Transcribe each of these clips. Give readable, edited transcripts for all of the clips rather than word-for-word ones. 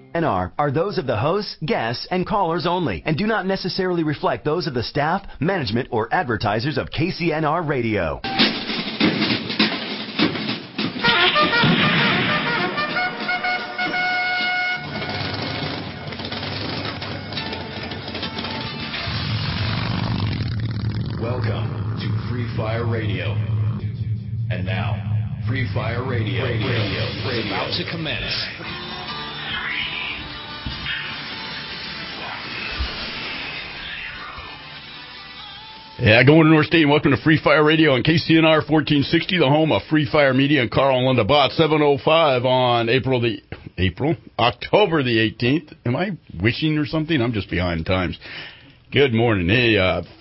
KCNR are those of the hosts, guests, and callers only, and do not necessarily reflect those of the staff, management, or advertisers of KCNR Radio. Welcome to Free Fire Radio. And now, Free Fire Radio is about to commence. Yeah, good morning, North State, and welcome to Free Fire Radio on KCNR 1460, the home of Free Fire Media and Carl and Linda Bott, 7:05 on October the 18th. Am I wishing or something? I'm just behind times. Good morning. Hey,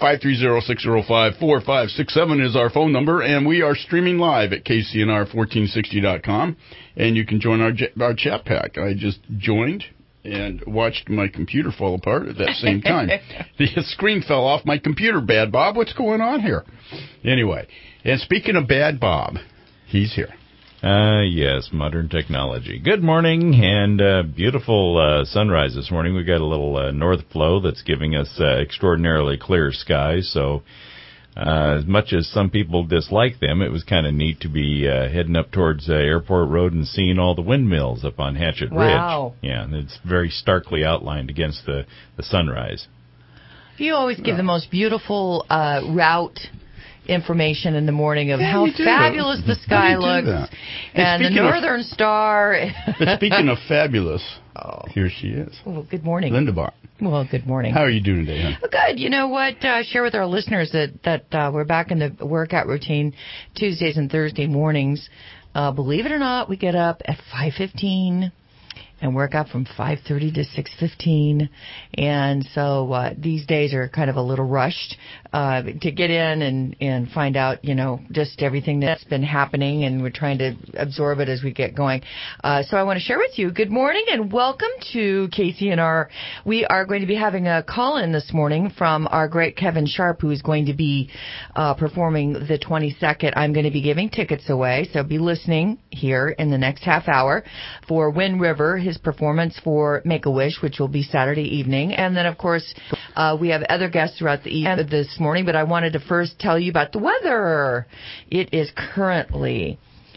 530-605-4567 is our phone number, and we are streaming live at KCNR1460.com, and you can join our chat pack. I just joined and watched my computer fall apart at that same time. The screen fell off my computer, Bad Bob. What's going on here? Anyway, and speaking of Bad Bob, he's here. Yes, modern technology. Good morning, and beautiful sunrise this morning. We got a little north flow that's giving us extraordinarily clear skies, so as much as some people dislike them, it was kind of neat to be heading up towards Airport Road and seeing all the windmills up on Hatchet Ridge. Wow. Yeah, and it's very starkly outlined against the sunrise. You always give the most beautiful route information in the morning of how fabulous the sky looks and the Northern Star. Speaking of fabulous, here she is. Well, good morning. Linda Bott. Well, good morning. How are you doing today, hon? Good. You know what? Share with our listeners that we're back in the workout routine Tuesdays and Thursday mornings. Believe it or not, we get up at 5:15. And work out from 5:30 to 6:15, and so these days are kind of a little rushed to get in and find out, just everything that's been happening, and we're trying to absorb it as we get going. So I want to share with you. Good morning and welcome to KCNR. We are going to be having a call-in this morning from our great Kevin Sharp, who is going to be performing the 22nd. I'm going to be giving tickets away, so be listening here in the next half hour for Wind River, his performance for Make-A-Wish, which will be Saturday evening. And then, of course, we have other guests throughout the evening this morning, but I wanted to first tell you about the weather. It is currently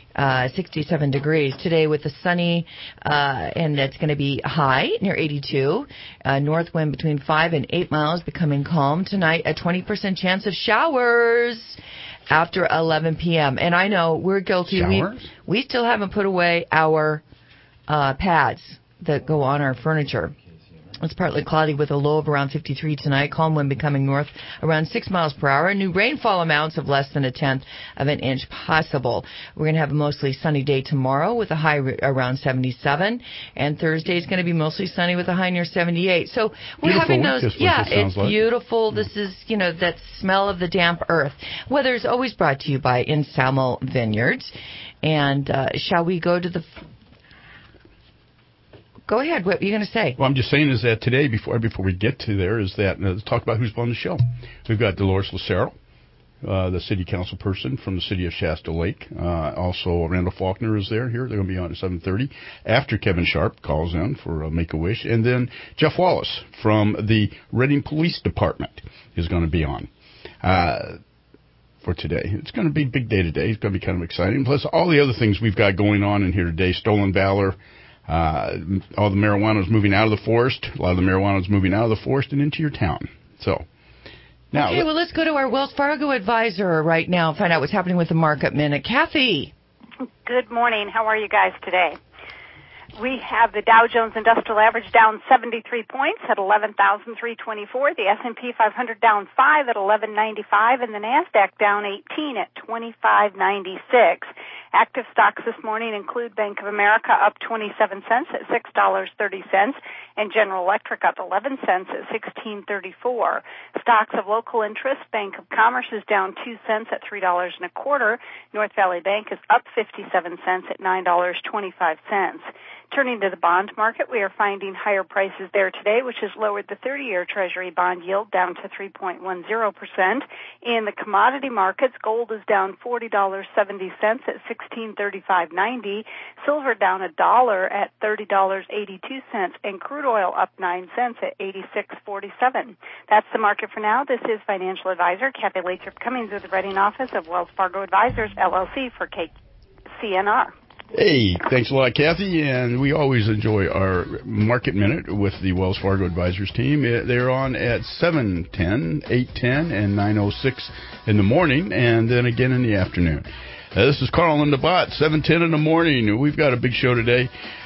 67 degrees today with the sunny, and it's going to be high near 82. North wind between 5 and 8 miles, becoming calm tonight. A 20% chance of showers after 11 p.m. And I know we're guilty. Showers? We still haven't put away our pads that go on our furniture. It's partly cloudy with a low of around 53 tonight. Calm wind becoming north around 6 miles per hour. New rainfall amounts of less than 1/10 of an inch possible. We're going to have a mostly sunny day tomorrow with a high around 77. And Thursday is going to be mostly sunny with a high near 78. So we're beautiful having those. Yeah, it's beautiful. This is, that smell of the damp earth. Weather is always brought to you by Insalmo Vineyards. And shall we go to the... Go ahead. What were you going to say? Well, I'm just saying is that today, before we get to there, is that let's talk about who's on the show. We've got Dolores Lucero, the city council person from the city of Shasta Lake. Also, Randall Faulkner is there. They're going to be on at 7:30 after Kevin Sharp calls in for Make-A-Wish. And then Jeff Wallace from the Reading Police Department is going to be on for today. It's going to be a big day today. It's going to be kind of exciting. Plus, all the other things we've got going on in here today, Stolen Valor. All the marijuana is moving out of the forest. A lot of the marijuana is moving out of the forest and into your town. So, now. Okay, well, let's go to our Wells Fargo advisor right now and find out what's happening with the market minute. Kathy. Good morning. How are you guys today? We have the Dow Jones Industrial Average down 73 points at 11,324. The S&P 500 down 5 at 1195, and the Nasdaq down 18 at 2596. Active stocks this morning include Bank of America up 27 cents at $6.30, and General Electric up 11 cents at $16.34. Stocks of local interest, Bank of Commerce is down 2 cents at $3.25. North Valley Bank is up 57 cents at $9.25. Turning to the bond market, we are finding higher prices there today, which has lowered the 30-year Treasury bond yield down to 3.10%. In the commodity markets, gold is down $40.70 at $16.35.90. Silver down $1 at $30.82, and crude oil up 9 cents at 86.47. That's the market for now. This is financial advisor Kathy Lathrop Cummings with the Reading office of Wells Fargo Advisors LLC for KCNR. Hey, thanks a lot, Kathy, and we always enjoy our Market Minute with the Wells Fargo Advisors team. They're on at 7:10, 8:10, and 9:06 in the morning, and then again in the afternoon. This is Carl and the Bot, 7:10 in the morning. We've got a big show today.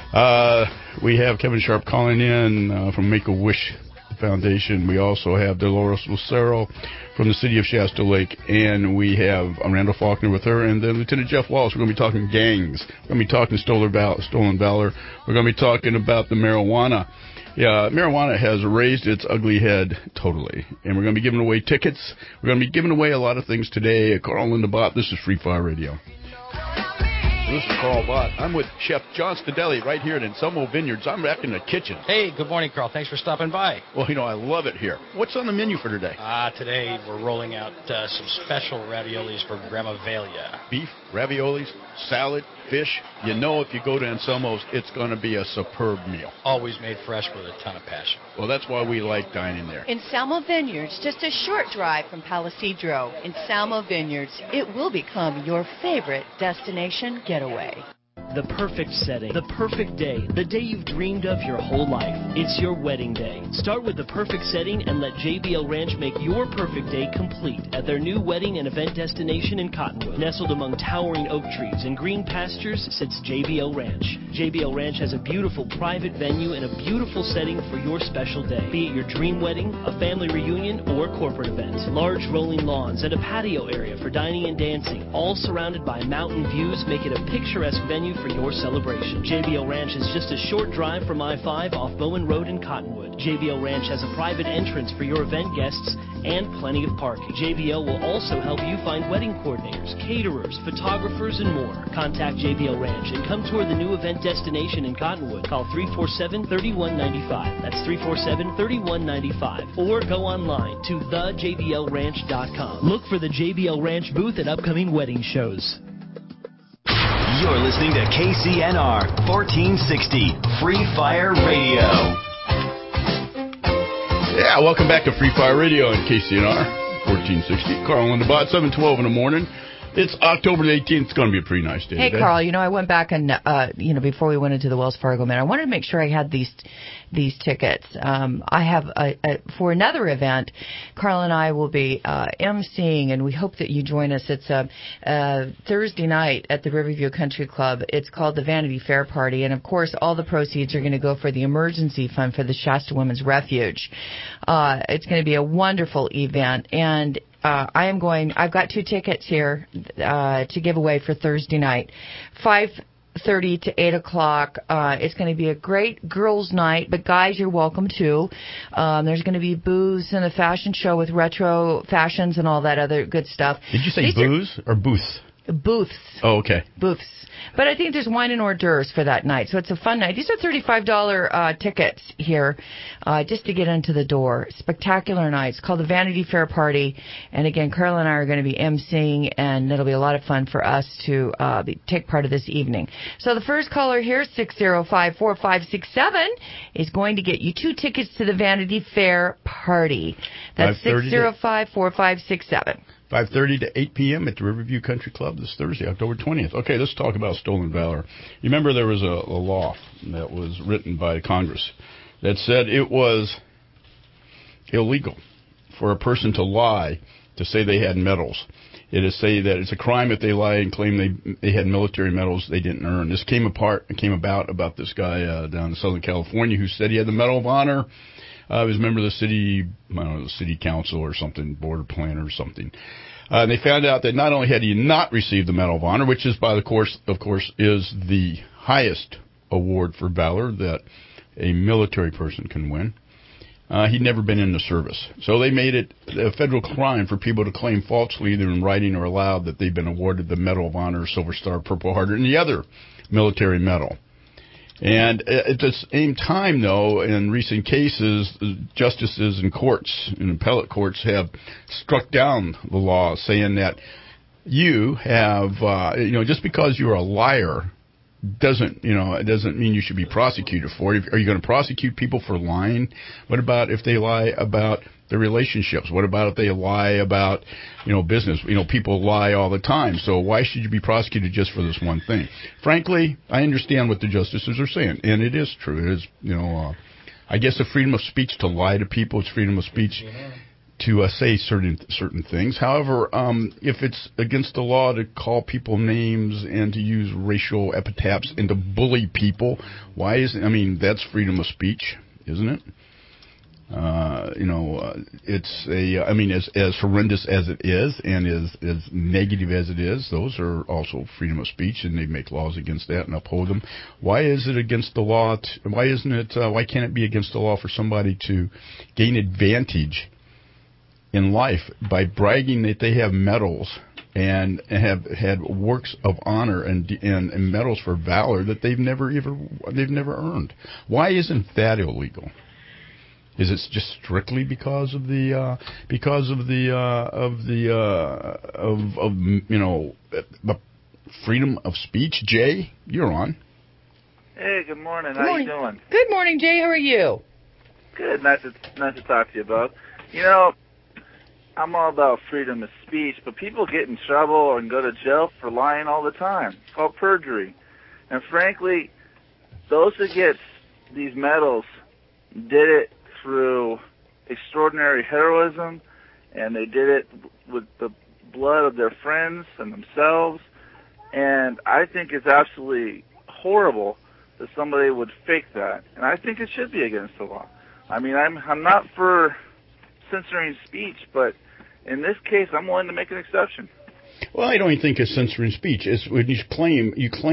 We have Kevin Sharp calling in from Make-A-Wish Foundation. We also have Dolores Lucero from the city of Shasta Lake, and we have Randall Faulkner with her, and then Lieutenant Jeff Walsh. We're going to be talking gangs. We're going to be talking stolen valor. We're going to be talking about the marijuana. Yeah, marijuana has raised its ugly head totally, and we're going to be giving away tickets. We're going to be giving away a lot of things today. Carl and the Bot, this is Free Fire Radio. This is Carl Bott. I'm with Chef John Stadelli right here at Anselmo Vineyards. I'm back in the kitchen. Hey, good morning, Carl. Thanks for stopping by. Well, I love it here. What's on the menu for today? Today we're rolling out some special raviolis for Grandma Velia. Beef, raviolis, salad, fish. If you go to Anselmo's, it's going to be a superb meal. Always made fresh with a ton of passion. Well, that's why we like dining there. Anselmo Vineyards, just a short drive from Palisadro. Anselmo Vineyards, it will become your favorite destination getaway. The perfect setting, the perfect day, the day you've dreamed of your whole life. It's your wedding day. Start with the perfect setting and let JBL Ranch make your perfect day complete at their new wedding and event destination in Cottonwood. Nestled among towering oak trees and green pastures sits JBL Ranch. JBL Ranch has a beautiful private venue and a beautiful setting for your special day. Be it your dream wedding, a family reunion, or corporate event. Large rolling lawns and a patio area for dining and dancing, all surrounded by mountain views, make it a picturesque venue for your celebration. JBL Ranch is just a short drive from I-5 off Bowen Road in Cottonwood. JBL Ranch has a private entrance for your event guests and plenty of parking. JBL will also help you find wedding coordinators, caterers, photographers, and more. Contact JBL Ranch and come tour the new event destination in Cottonwood. Call 347-3195. That's 347-3195. Or go online to thejblranch.com. Look for the JBL Ranch booth at upcoming wedding shows. You're listening to KCNR 1460 Free Fire Radio. Yeah, welcome back to Free Fire Radio on KCNR 1460. Carl and the Bot, 7:12 in the morning. It's October the 18th. It's going to be a pretty nice day. Hey, today. Carl, I went back and, before we went into the Wells Fargo Minute, I wanted to make sure I had these tickets. I have, for another event, Carl and I will be emceeing, and we hope that you join us. It's a Thursday night at the Riverview Country Club. It's called the Vanity Fair Party, and, of course, all the proceeds are going to go for the emergency fund for the Shasta Women's Refuge. It's going to be a wonderful event, and I've got 2 tickets here to give away for Thursday night, 5:30 to 8 o'clock. It's going to be a great girls' night, but guys, you're welcome too. There's going to be booths and a fashion show with retro fashions and all that other good stuff. Did you say booze or booths? Booths. Oh, okay. Booths. But I think there's wine and hors d'oeuvres for that night, so it's a fun night. These are $35 tickets here just to get into the door. Spectacular night. It's called the Vanity Fair Party. And, again, Carl and I are going to be emceeing, and it'll be a lot of fun for us to take part of this evening. So the first caller here, 605-4567, is going to get you 2 tickets to the Vanity Fair Party. That's 605-4567. 5:30 to 8 p.m. at the Riverview Country Club this Thursday, October 20th. Okay, let's talk about stolen valor. You remember there was a law that was written by Congress that said it was illegal for a person to lie to say they had medals. It is say that it's a crime if they lie and claim they had military medals they didn't earn. This came about this guy down in Southern California who said he had the Medal of Honor. He was a member of the city council or something, board of planner or something. And they found out that not only had he not received the Medal of Honor, which is, of course, is the highest award for valor that a military person can win, he'd never been in the service. So they made it a federal crime for people to claim falsely, either in writing or aloud, that they've been awarded the Medal of Honor, Silver Star, Purple Heart, and the other military medal. And at the same time, though, in recent cases, justices in courts, in appellate courts, have struck down the law, saying that you have, just because you're a liar doesn't mean you should be prosecuted for it. Are you going to prosecute people for lying? What about if they lie about their relationships? What about if they lie about, business? People lie all the time. So why should you be prosecuted just for this one thing? Frankly, I understand what the justices are saying, and it is true. It is, I guess, the freedom of speech to lie to people. It's freedom of speech to say certain things. However, if it's against the law to call people names and to use racial epithets and to bully people, why isn't? I mean, that's freedom of speech, isn't it? It's as horrendous as it is and as negative as it is, those are also freedom of speech, and they make laws against that and uphold them. Why is it against the law? Why can't it be against the law for somebody to gain advantage in life by bragging that they have medals and have had works of honor and medals for valor that they've never earned? Why isn't that illegal? Is it just strictly because of the freedom of speech? Jay, you're on. Hey, good morning. How you doing? Good morning, Jay. How are you? Good. Nice to talk to you, Bob. I'm all about freedom of speech, but people get in trouble and go to jail for lying all the time. It's called perjury. And frankly, those that get these medals did it through extraordinary heroism, and they did it with the blood of their friends and themselves. And I think it's absolutely horrible that somebody would fake that. And I think it should be against the law. I mean, I'm not for censoring speech, but in this case, I'm willing to make an exception. Well, I don't even think it's censoring speech. It's when you claim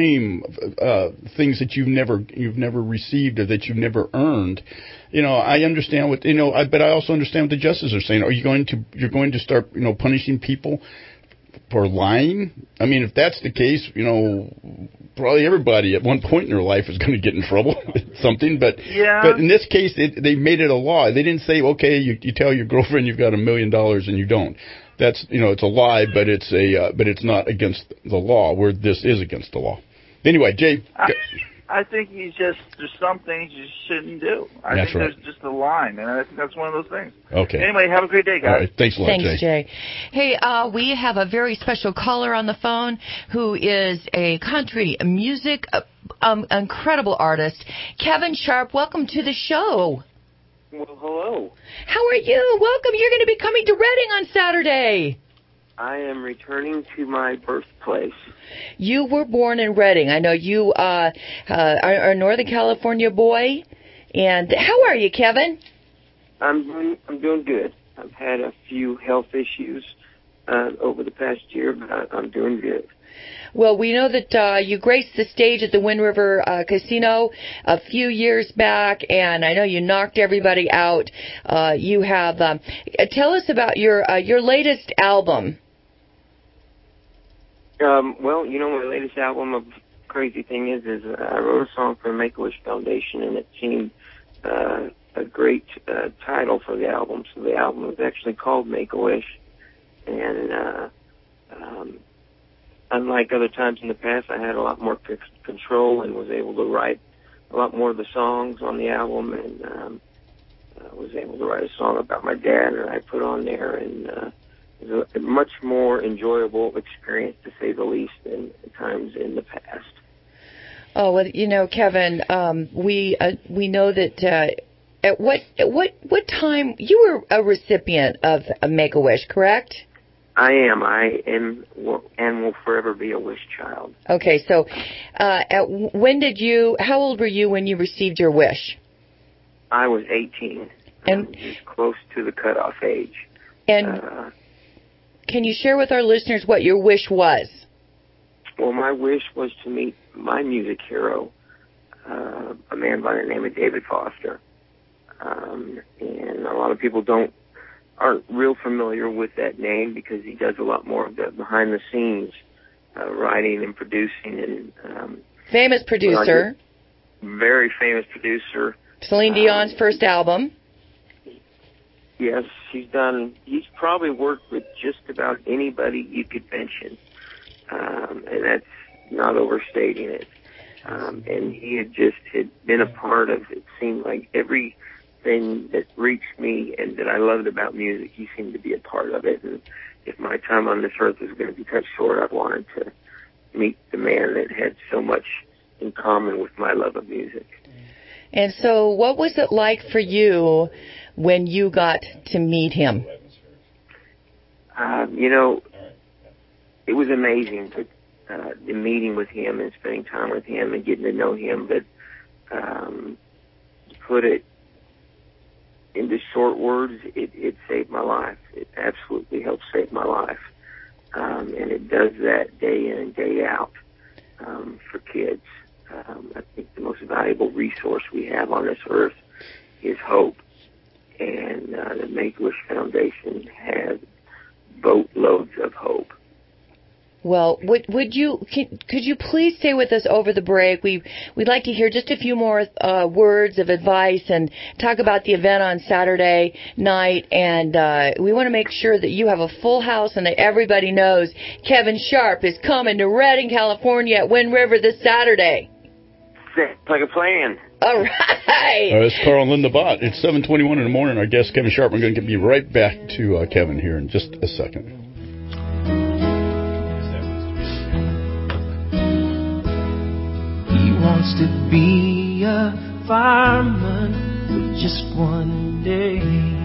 things that you've never received or that you've never earned. I understand but I also understand what the justices are saying. You're going to start punishing people for lying? I mean, if that's the case, probably everybody at one point in their life is going to get in trouble with something. But in this case, they made it a law. They didn't say, okay, you tell your girlfriend you've got $1 million and you don't. That's it's a lie, but it's not against the law. Where this is against the law. Anyway, Jay. I think there's some things you shouldn't do. I think there's just a line, and I think that's one of those things. Okay. Anyway, have a great day, guys. All right. Thanks a lot, Thanks, Jay. Hey, we have a very special caller on the phone who is a country music incredible artist, Kevin Sharp. Welcome to the show. Well, hello. How are you? Welcome. You're going to be coming to Reading on Saturday. I am returning to my birthplace. You were born in Reading. I know you are a Northern California boy. And how are you, Kevin? I'm doing good. I've had a few health issues over the past year, but I'm doing good. Well, we know that you graced the stage at the Wind River Casino a few years back, and I know you knocked everybody out. You have tell us about your latest album. Well, my latest album, the crazy thing is I wrote a song for the Make-A-Wish Foundation, and it seemed a great title for the album. So the album was actually called Make-A-Wish, and unlike other times in the past, I had a lot more control and was able to write a lot more of the songs on the album, and was able to write a song about my dad that I put on there, and it was a much more enjoyable experience, to say the least, than times in the past. Oh, well, Kevin, we know that at what time you were a recipient of a Make-A-Wish, correct? I am and will forever be a wish child. Okay, so how old were you when you received your wish? I was 18, and was close to the cutoff age. And can you share with our listeners what your wish was? Well, my wish was to meet my music hero, a man by the name of David Foster. And a lot of people aren't real familiar with that name because he does a lot more of the behind-the-scenes writing and producing. And famous producer. Very famous producer. Celine Dion's first album. Yes, he's probably worked with just about anybody you could mention, and that's not overstating it. And he had been a part of, it seemed like everything that reached me and that I loved about music, he seemed to be a part of it. And if my time on this earth was going to be cut short, I wanted to meet the man that had so much in common with my love of music. And so what was it like for you when you got to meet him? It was amazing, the meeting with him and spending time with him and getting to know him. But to put it into short words, it saved my life. It absolutely helped save my life. And it does that day in and day out for kids. I think the most valuable resource we have on this earth is hope. And the Make-A-Wish Foundation has boatloads of hope. Well, could you please stay with us over the break? We'd like to hear just a few more words of advice and talk about the event on Saturday night. And we want to make sure that you have a full house and that everybody knows Kevin Sharp is coming to Redding, California at Wind River this Saturday. Sounds like a plan. All right. It's Carl and Linda Bott. It's 7:21 in the morning. Our guest, Kevin Sharp. We're going to be right back to Kevin here in just a second. He wants to be a fireman for just one day.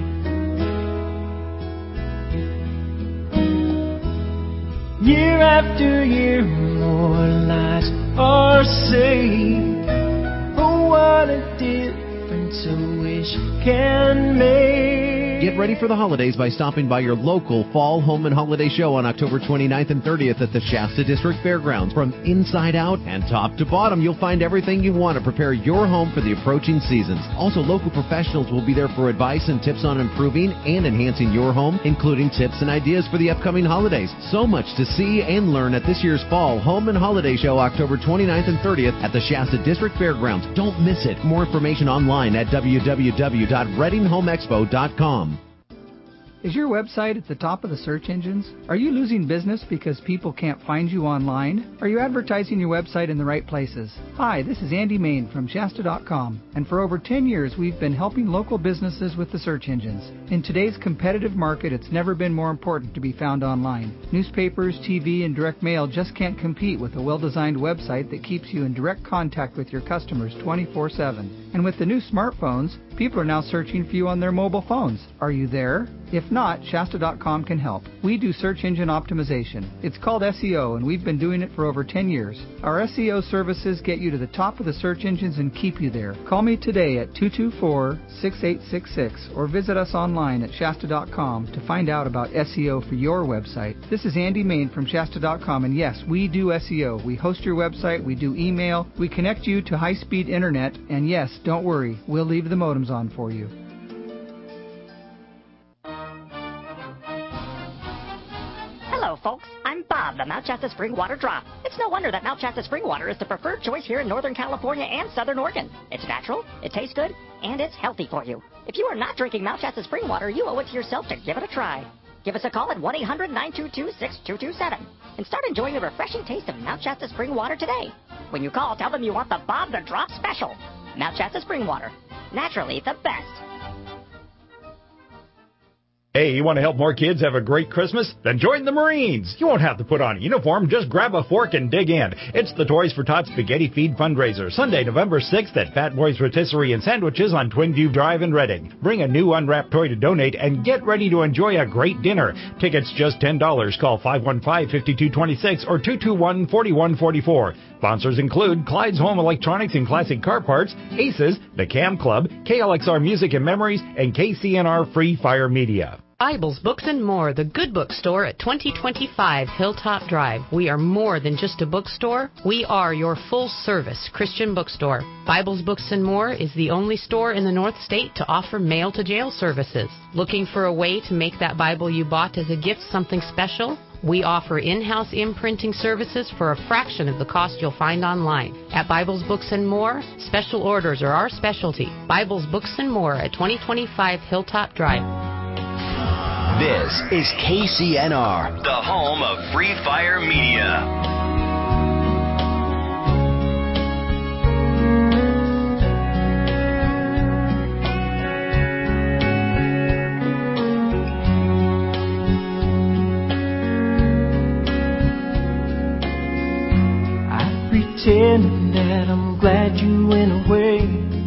Year after year, more lives are saved. Oh, what a difference a wish can make. Get ready for the holidays by stopping by your local Fall Home and Holiday Show on October 29th and 30th at the Shasta District Fairgrounds. From inside out and top to bottom, you'll find everything you want to prepare your home for the approaching seasons. Also, local professionals will be there for advice and tips on improving and enhancing your home, including tips and ideas for the upcoming holidays. So much to see and learn at this year's Fall Home and Holiday Show, October 29th and 30th at the Shasta District Fairgrounds. Don't miss it. More information online at www.readinghomexpo.com. Is your website at the top of the search engines? Are you losing business because people can't find you online? Are you advertising your website in the right places? Hi, this is Andy Main from Shasta.com, and for over 10 years we've been helping local businesses with the search engines. In today's competitive market, it's never been more important to be found online. Newspapers, TV, and direct mail just can't compete with a well-designed website that keeps you in direct contact with your customers 24/7. And with the new smartphones, people are now searching for you on their mobile phones. Are you there? If not, Shasta.com can help. We do search engine optimization. It's called SEO, and we've been doing it for over 10 years. Our SEO services get you to the top of the search engines and keep you there. Call me today at 224-6866 or visit us online at Shasta.com to find out about SEO for your website. This is Andy Main from Shasta.com, and yes, we do SEO. We host your website, we do email, we connect you to high-speed internet, and yes, don't worry, we'll leave the modems on for you. Hello, folks. I'm Bob, the Mount Shasta Spring Water Drop. It's no wonder that Mount Shasta Spring Water is the preferred choice here in Northern California and Southern Oregon. It's natural, it tastes good, and it's healthy for you. If you are not drinking Mount Shasta Spring Water, you owe it to yourself to give it a try. Give us a call at 1-800-922-6227 and start enjoying the refreshing taste of Mount Shasta Spring Water today. When you call, tell them you want the Bob the Drop special. Mount Shasta Spring Water. Naturally the best. Hey, you want to help more kids have a great Christmas? Then join the Marines. You won't have to put on a uniform. Just grab a fork and dig in. It's the Toys for Tots Spaghetti Feed fundraiser, Sunday, November 6th at Fat Boys Rotisserie and Sandwiches on Twin View Drive in Redding. Bring a new unwrapped toy to donate and get ready to enjoy a great dinner. Tickets just $10. Call 515-5226 or 221-4144. Sponsors include Clyde's Home Electronics and Classic Car Parts, Aces, the Cam Club, KLXR Music and Memories, and KCNR Free Fire Media. Bibles, Books, and More, the Good Book Store at 2025 Hilltop Drive. We are more than just a bookstore. We are your full-service Christian bookstore. Bibles, Books, and More is the only store in the North State to offer mail-to-jail services. Looking for a way to make that Bible you bought as a gift something special? We offer in-house imprinting services for a fraction of the cost you'll find online. At Bibles, Books, and More, special orders are our specialty. Bibles, Books, and More at 2025 Hilltop Drive. This is KCNR, the home of Free Fire Media. Pretending that I'm glad you went away.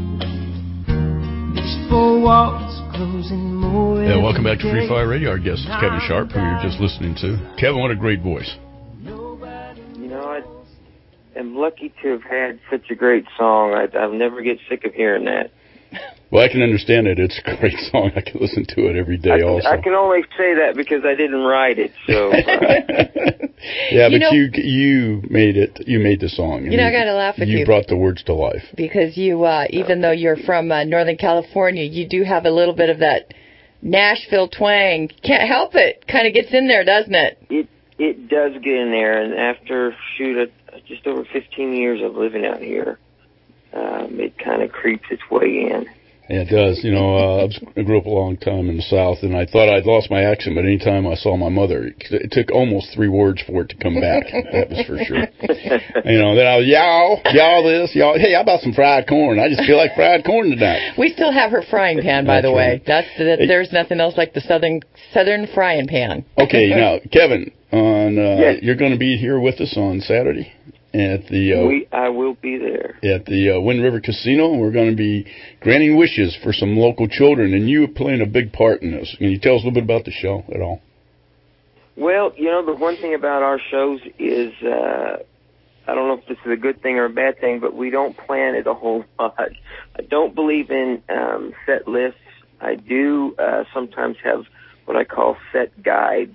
These four walls closing more. Yeah, welcome back to Free Fire Radio. Our guest is Kevin Sharp, who you're just listening to. Kevin, what a great voice. You know, I am lucky to have had such a great song. I'll never get sick of hearing that. Well, I can understand it. It's a great song. I can listen to it every day also. I can only say that because I didn't write it, so... Yeah, but you made it. You made the song. You know, I got to laugh at you. You brought the words to life. Because you, even though you're from Northern California, you do have a little bit of that Nashville twang. Can't help it. Kind of gets in there, doesn't it? It does get in there, and after, just over 15 years of living out here, it kind of creeps its way in. Yeah, it does. You know, I grew up a long time in the South, and I thought I'd lost my accent, but anytime I saw my mother, it took almost 3 words for it to come back. That was for sure. You know, then I was, y'all this, y'all, hey, how about some fried corn? I just feel like fried corn tonight. We still have her frying pan, by the way. Right. There's nothing else like the southern frying pan. Okay, now, Kevin, yes. You're going to be here with us on Saturday? I will be there. At the Wind River Casino, and we're going to be granting wishes for some local children, and you are playing a big part in this. Can you tell us a little bit about the show at all? Well, you know, the one thing about our shows is, I don't know if this is a good thing or a bad thing, but we don't plan it a whole lot. I don't believe in set lists. I do sometimes have what I call set guides.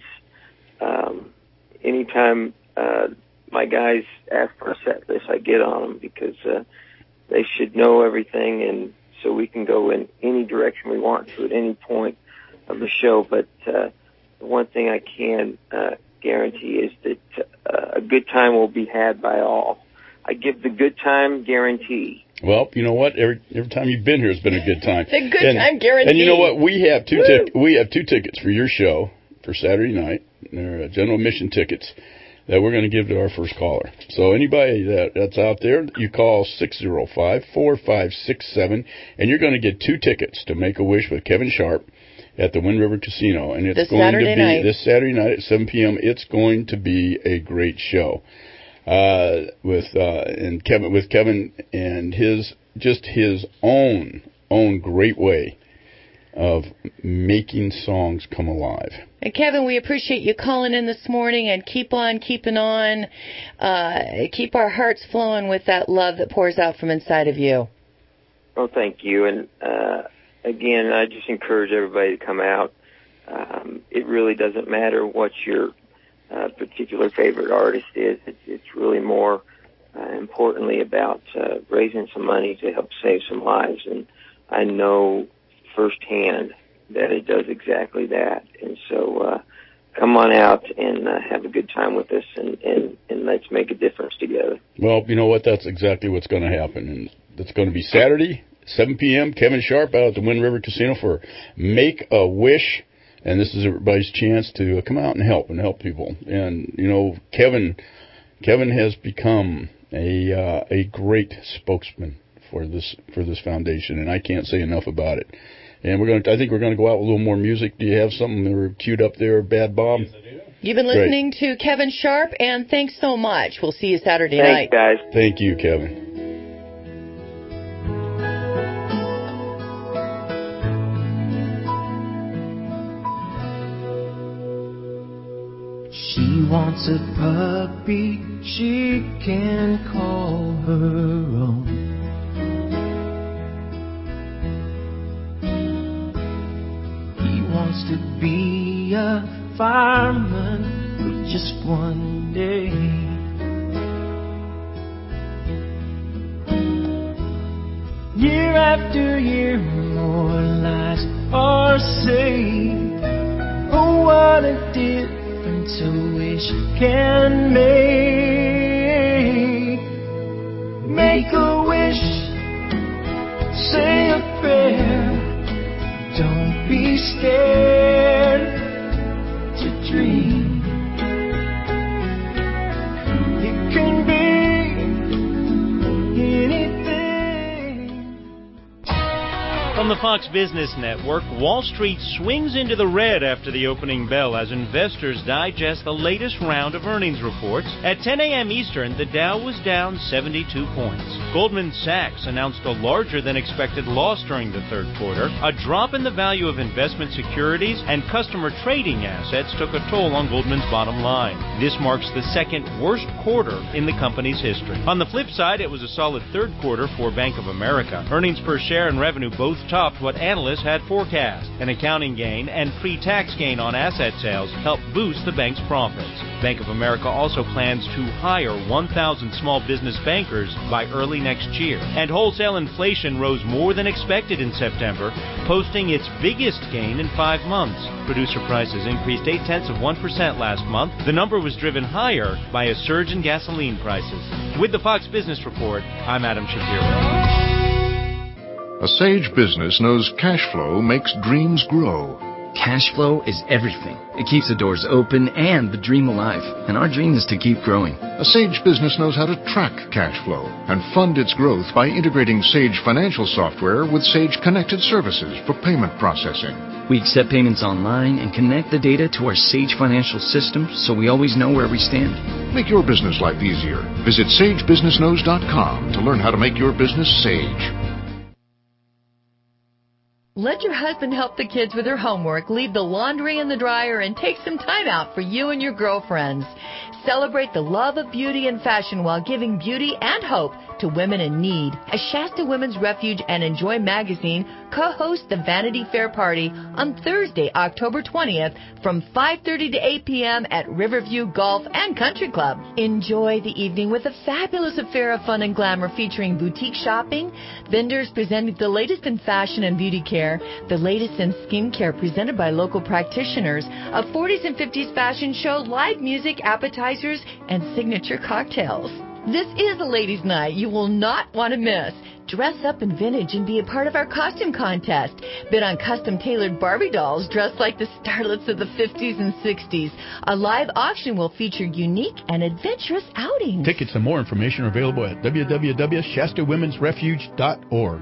Anytime my guys ask for a set list, I get on them because they should know everything, and so we can go in any direction we want to at any point of the show. But the one thing I can guarantee is that a good time will be had by all. I give the good time guarantee. Well, you know what? Every time you've been here, it's been a good time. The good time guarantee. And you know what? We have two tickets for your show for Saturday night. They're general admission tickets that we're going to give to our first caller. So anybody that's out there, you call 605-4567, and you're going to get 2 tickets to Make a Wish with Kevin Sharp at the Wind River Casino. And it's going to be this Saturday night at 7 p.m. It's going to be a great show with Kevin and his own great way of making songs come alive. And Kevin, we appreciate you calling in this morning, and keep on keeping on. Keep our hearts flowing with that love that pours out from inside of you. Well, thank you. And again, I just encourage everybody to come out. It really doesn't matter what your particular favorite artist is. It's really more importantly about raising some money to help save some lives. And I know firsthand that it does exactly that. And so come on out and have a good time with us, and let's make a difference together. Well, you know what? That's exactly what's going to happen. And it's going to be Saturday, 7 p.m., Kevin Sharp out at the Wind River Casino for Make a Wish. And this is everybody's chance to come out and help people. And, you know, Kevin has become a great spokesman for this foundation, and I can't say enough about it. And I think we're going to go out with a little more music. Do you have something that were queued up there, Bad Bob? Yes, I do. You've been listening to Kevin Sharp, and thanks so much. We'll see you Saturday night. Thanks, guys. Thank you, Kevin. She wants a puppy she can call her own. Wants to be a fireman for just one day. Year after year, more lies are saved. Oh, what a difference a wish can make. Make a wish, say a prayer. Don't be scared, From the Fox Business Network, Wall Street swings into the red after the opening bell as investors digest the latest round of earnings reports. At 10 a.m. Eastern, the Dow was down 72 points. Goldman Sachs announced a larger-than-expected loss during the third quarter. A drop in the value of investment securities and customer trading assets took a toll on Goldman's bottom line. This marks the second worst quarter in the company's history. On the flip side, it was a solid third quarter for Bank of America. Earnings per share and revenue both topped what analysts had forecast. An accounting gain and pre-tax gain on asset sales helped boost the bank's profits. Bank of America also plans to hire 1,000 small business bankers by early next year. And wholesale inflation rose more than expected in September, posting its biggest gain in 5 months. Producer prices increased 0.8% last month. The number was driven higher by a surge in gasoline prices. With the Fox Business Report, I'm Adam Shapiro. A sage business knows cash flow makes dreams grow. Cash flow is everything. It keeps the doors open and the dream alive. And our dream is to keep growing. A Sage business knows how to track cash flow and fund its growth by integrating Sage financial software with Sage Connected Services for payment processing. We accept payments online and connect the data to our Sage financial system so we always know where we stand. Make your business life easier. Visit SageBusinessKnows.com to learn how to make your business Sage. Let your husband help the kids with their homework, leave the laundry in the dryer, and take some time out for you and your girlfriends. Celebrate the love of beauty and fashion while giving beauty and hope to women in need. As Shasta Women's Refuge and Enjoy magazine co-host the Vanity Fair Party on Thursday, October 20th from 5:30 to 8 p.m. at Riverview Golf and Country Club. Enjoy the evening with a fabulous affair of fun and glamour featuring boutique shopping, vendors presenting the latest in fashion and beauty care, the latest in skincare presented by local practitioners, a 40s and 50s fashion show, live music, appetizers, and signature cocktails. This is a ladies' night you will not want to miss. Dress up in vintage and be a part of our costume contest. Bid on custom-tailored Barbie dolls dressed like the starlets of the 50s and 60s. A live auction will feature unique and adventurous outings. Tickets and more information are available at www.shastawomensrefuge.org.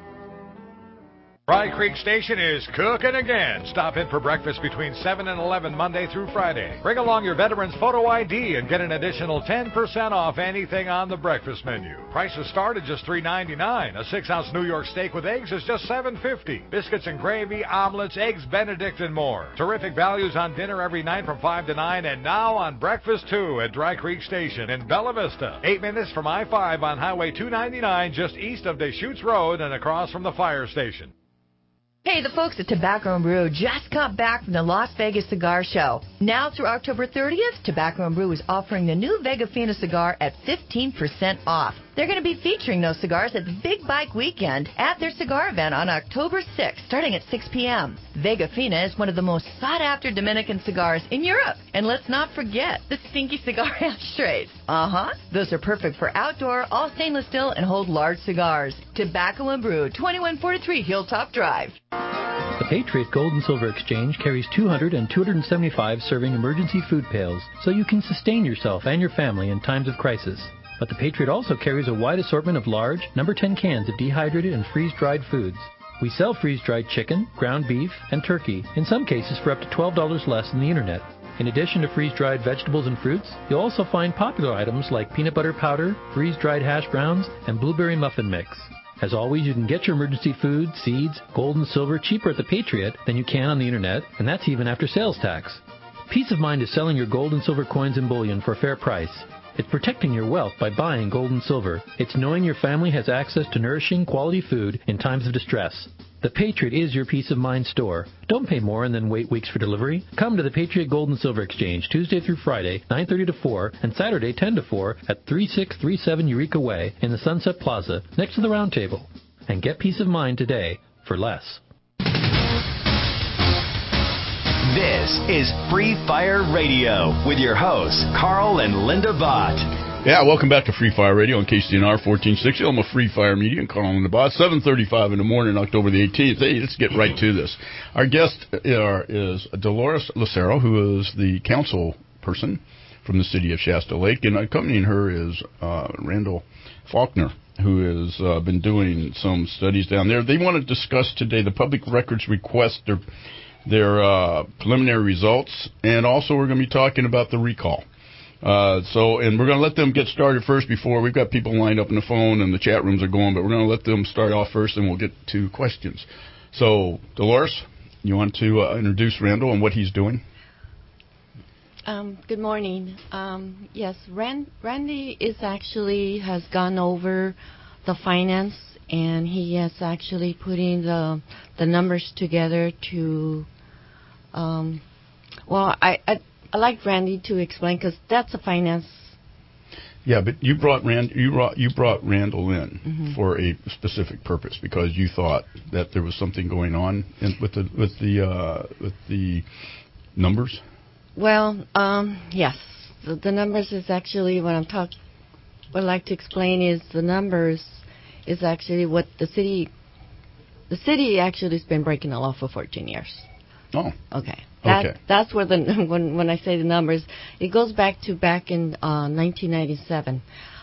Dry Creek Station is cooking again. Stop in for breakfast between 7 and 11 Monday through Friday. Bring along your veteran's photo ID and get an additional 10% off anything on the breakfast menu. Prices start at just $3.99. A 6-ounce New York steak with eggs is just $7.50. Biscuits and gravy, omelets, eggs Benedict, and more. Terrific values on dinner every night from 5 to 9, and now on breakfast too at Dry Creek Station in Bella Vista. 8 minutes from I-5 on Highway 299 just east of Deschutes Road and across from the fire station. Hey, the folks at Tobacco and Brew just got back from the Las Vegas Cigar Show. Now through October 30th, Tobacco and Brew is offering the new Vega Fina cigar at 15% off. They're going to be featuring those cigars at the Big Bike Weekend at their cigar event on October 6th, starting at 6 p.m. Vega Fina is one of the most sought-after Dominican cigars in Europe. And let's not forget the stinky cigar ashtrays. Those are perfect for outdoor, all stainless steel, and hold large cigars. Tobacco and Brew, 2143 Hilltop Drive. The Patriot Gold and Silver Exchange carries 200 and 275 serving emergency food pails so you can sustain yourself and your family in times of crisis. But the Patriot also carries a wide assortment of large, number 10 cans of dehydrated and freeze-dried foods. We sell freeze-dried chicken, ground beef, and turkey, in some cases for up to $12 less than the internet. In addition to freeze-dried vegetables and fruits, you'll also find popular items like peanut butter powder, freeze-dried hash browns, and blueberry muffin mix. As always, you can get your emergency food, seeds, gold and silver cheaper at the Patriot than you can on the internet, and that's even after sales tax. Peace of mind is selling your gold and silver coins and bullion for a fair price. It's protecting your wealth by buying gold and silver. It's knowing your family has access to nourishing, quality food in times of distress. The Patriot is your peace of mind store. Don't pay more and then wait weeks for delivery. Come to the Patriot Gold and Silver Exchange Tuesday through Friday, 9:30 to 4, and Saturday 10 to 4 at 3637 Eureka Way in the Sunset Plaza next to the Round Table. And get peace of mind today for less. This is Free Fire Radio with your hosts, Carl and Linda Vaught. Yeah, welcome back to Free Fire Radio on KCNR 1460. I'm a Free Fire Media and Carl and Linda Vaught. 7:35 in the morning, October the 18th. Hey, let's get right to this. Our guest is Dolores Lucero, who is the council person from the city of Shasta Lake, and accompanying her is Randall Faulkner. who has been doing some studies down there. They want to discuss today the public records request, their preliminary results, and also we're going to be talking about the recall. And we're going to let them get started first before we've got people lined up on the phone and the chat rooms are going, but we're going to let them start off first and we'll get to questions. So, Dolores, you want to introduce Randall and what he's doing? Good morning. Yes, Randy has gone over the finance, and he is actually putting the numbers together to. I like Randy to explain because that's a finance. Yeah, but you brought Randall in for a specific purpose because you thought that there was something going on with the numbers. Well, yes, the numbers is actually what What I'd like to explain is the numbers is actually what the city actually has been breaking the law for 14 years. Oh. Okay. That's where when I say the numbers, it goes back in 1997.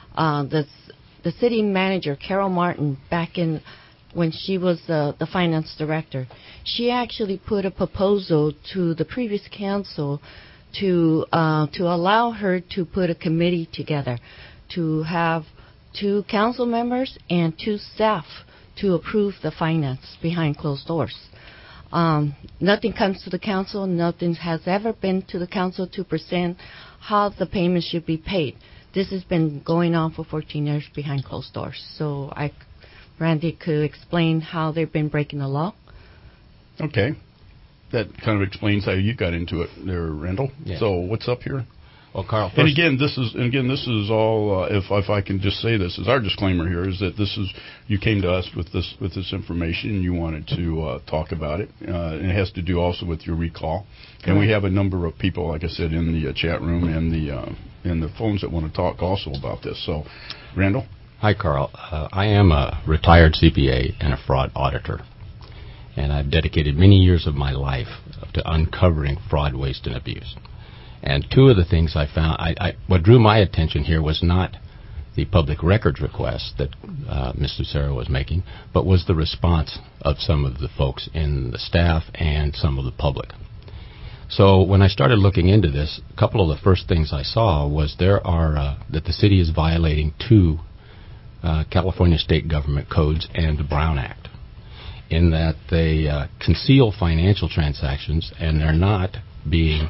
The city manager, Carol Martin, back in when she was the finance director, she actually put a proposal to the previous council to allow her to put a committee together to have 2 council members and 2 staff to approve the finance behind closed doors. Nothing comes to the council. Nothing has ever been to the council to present how the payment should be paid. This has been going on for 14 years behind closed doors. So Randy could explain how they've been breaking the law. Okay. That kind of explains how you got into it there, Randall. Yeah. So what's up here? Well, Carl, and again, this is all. If I can just say this, is our disclaimer here is that you came to us with this information and you wanted to talk about it. And it has to do also with your recall. Correct. And we have a number of people, like I said, in the chat room and the phones that want to talk also about this. So, Randall. Hi, Carl. I am a retired CPA and a fraud auditor, and I've dedicated many years of my life to uncovering fraud, waste, and abuse. And 2 of the things I found, what drew my attention here was not the public records request that Ms. Lucero was making, but was the response of some of the folks in the staff and some of the public. So when I started looking into this, a couple of the first things I saw was that the city is violating 2 California state government codes and the Brown Act, in that they conceal financial transactions and they're not being